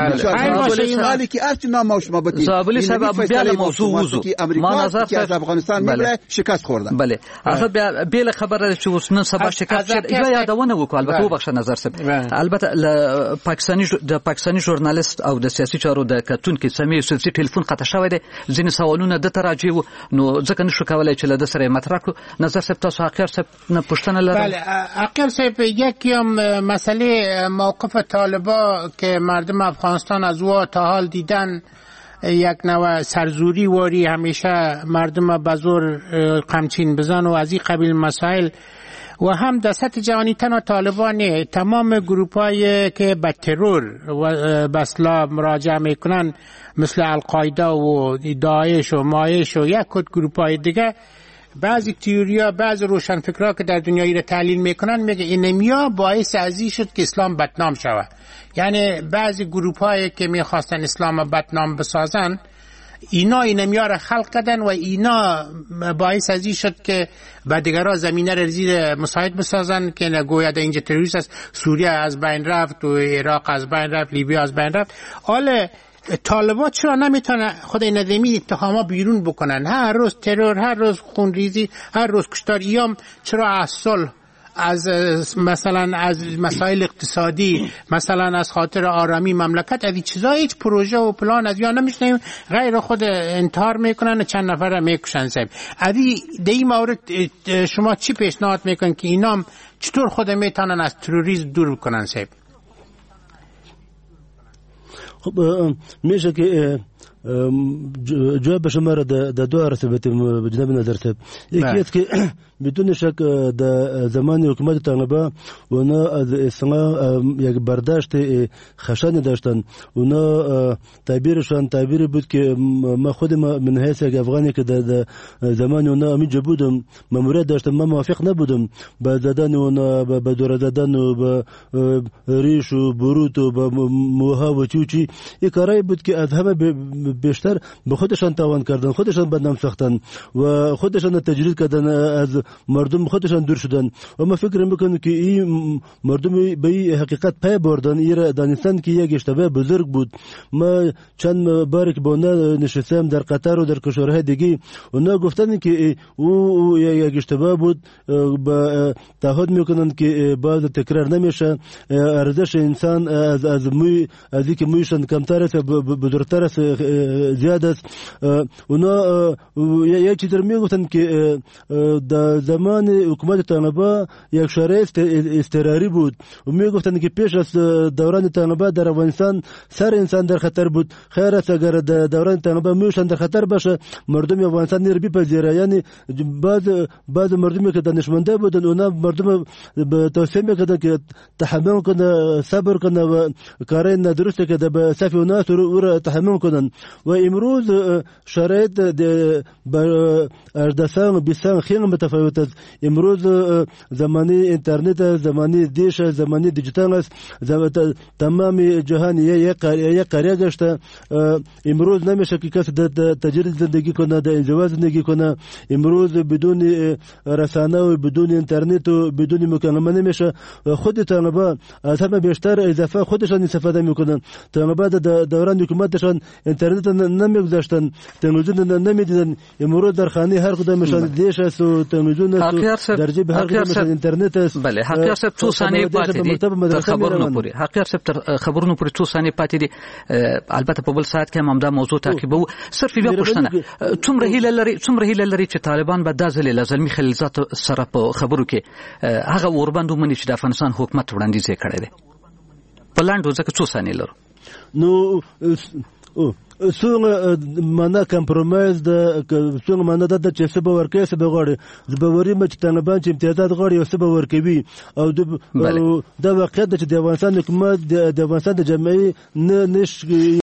حالی که ارچ نام ما شما بودیم زابلی سبب بیل موضوع وضو ما نظر که از افغانستان میبره شکست خورده. بله اصلا بیل خبر چې اوس نن سبا شکست شد ایو یادونه وکړه. البته وبخښه نظر سب البته پاکستاني د پاکستاني ژورنالیست او د سیاسي چارو د کتونکو سمي یوسفزي ټلیفون قطع شوی دی. ځینې سوالونه د تراجع نو ځکه نشو کولای چې له سره مطرح کړو. نظر سب تاسو حقیقت سب نه پښتنه لرم. بله حقیقت سب یکیم مسئله موقف طالبان که مردم افغانستان از او تا حال دیدن یک نوع سرزوری واری، همیشه مردم به زور قمچین بزن و از این قبیل مسائل، و هم در سطح جهانی تنها طالبان، تمام گروپایی که به ترور و به اصطلاح مراجعه میکنن مثل القاعده و داعش و مایش و یک کد گروپای دیگه، بعضی تئوریا بعضی روشنفکرها که در دنیایی را تحلیل میکنن میگه اینمیا باعث ازی شد که اسلام بدنام شود. یعنی بعضی گروپایی که میخواستن اسلام بدنام بسازن اینا اینمیا را خلق کردن و اینا باعث ازی شد که به دیگرها زمینه را زیر مساعد بسازن که نگویا در اینجا تروریست است، سوریه از بین رفت و عراق از بین رفت، لیبی از بین رفت. حالا طالبان چرا نمیتونن خود این نظامی اتهاما بیرون بکنن؟ هر روز ترور، هر روز خونریزی، هر روز کشتار. ایام چرا از صلح، از مثلا از مسائل اقتصادی، مثلا از خاطر آرامی مملکت، از این چیزا هیچ پروژه و پلان از یا نمیشنیم، غیر خود انتحار میکنن، چند نفر را میکشن. صاحب از این مورد شما چی پیشنهاد میکنن که اینا چطور خود میتونن از تروریسم دور کنن؟ صاحب خب میشه که جواب شما در دو ارتباط جناب نظر صاحب. یکی است که بدون شک در زمان حکومت طالبان اونا از اسلام یک برداشت خشن داشتن. اونا تعبیرشان تعبیر بود که ما خود ما من حیث یک افغانی که در زمان اونا امیجا بودم ماموریت داشتم، ما موافق نبودم با زدن اونا، با دور زدن و با ریش و بروت و با موها و چوچی. یک کاری بود که از همه بیشتر به خودشان تاوان کردن، خودشان بدنام ساختن و خودشان تجرید کردن، از مردم خودشان دور شدن. و ما فکر میکنم که این مردم به این حقیقت پی بردن. این دانستن که یک اشتباه بزرگ بود. ما چند بار که با اونا نشستم در قطر و در کشورهای دیگه، اونا گفتن که او یک اشتباه بود، با تعهد میکنن که باز تکرار نمیشه. ارزش انسان از از موی از اینکه مویشان کمتر است بزرگتر است زیاد است. اونا یک چیز میگفتن که در زمان حکومت طالبان یک شرایط اضطراری بود و میگفتن که پیش از دوران طالبان در افغانستان سر انسان در خطر بود. خیر است اگر در دوران طالبان مویشان در خطر باشه مردم افغانستان نیر بپذیره. یعنی بعض بعض مردمی که دانشمنده بودن اونا مردم به توصیه میکردن که تحمل کنه، صبر کنه و کارای ندرسته که به صف اونا رو تحمل کنن. و امروز شرایط در اردسان بیسان خیلی متفاوت است. امروز زمانی اینترنت، زمانی دیش، زمانی دیجیتال است. تمام جهان یک قریه گشته. امروز نمیشه که کسی در تجربه زندگی کنه، در انزوا زندگی کنه. امروز بدون رسانه و بدون اینترنت و بدون مکالمه نمیشه. خود طالبان از همه بیشتر اضافه خودشان استفاده میکنن. طالبان در دوران حکومتشان اینترنت نمیگذاشتن، تلویزیون نمیدیدن. امروز در خانه هر کدامشان دیش است و تلویزیون است، در جیب هر کدامشان اینترنت است. بله حقیقت صاحب څو ثانیې پاتې دي تر خبرونو پورې. حقیقت صاحب تر خبرونو پورې څو ثانیې پاتې دي. البته په بل ساعت کې هم دا موضوع تعقیبو. صرف یو پوښتنه، څومره هیله لري څومره هیله لري چې طالبان به د ځلې لازمي خلیلزات سره په خبرو کې هغه اوربند ومني چې د افغانستان حکومت وړاندیز کړی دی؟ په لاندو ځکه څو ثانیې لرو نو څنګه معنا کمپرومایز د څنګه معنا د چې څه به ورکړي څه به غواړي د باوري مچ طالبان چې امتیازات غواړي او څه به ورکوي او د واقعیت چې د افغانستان حکومت د افغانستان د جمعي نه نش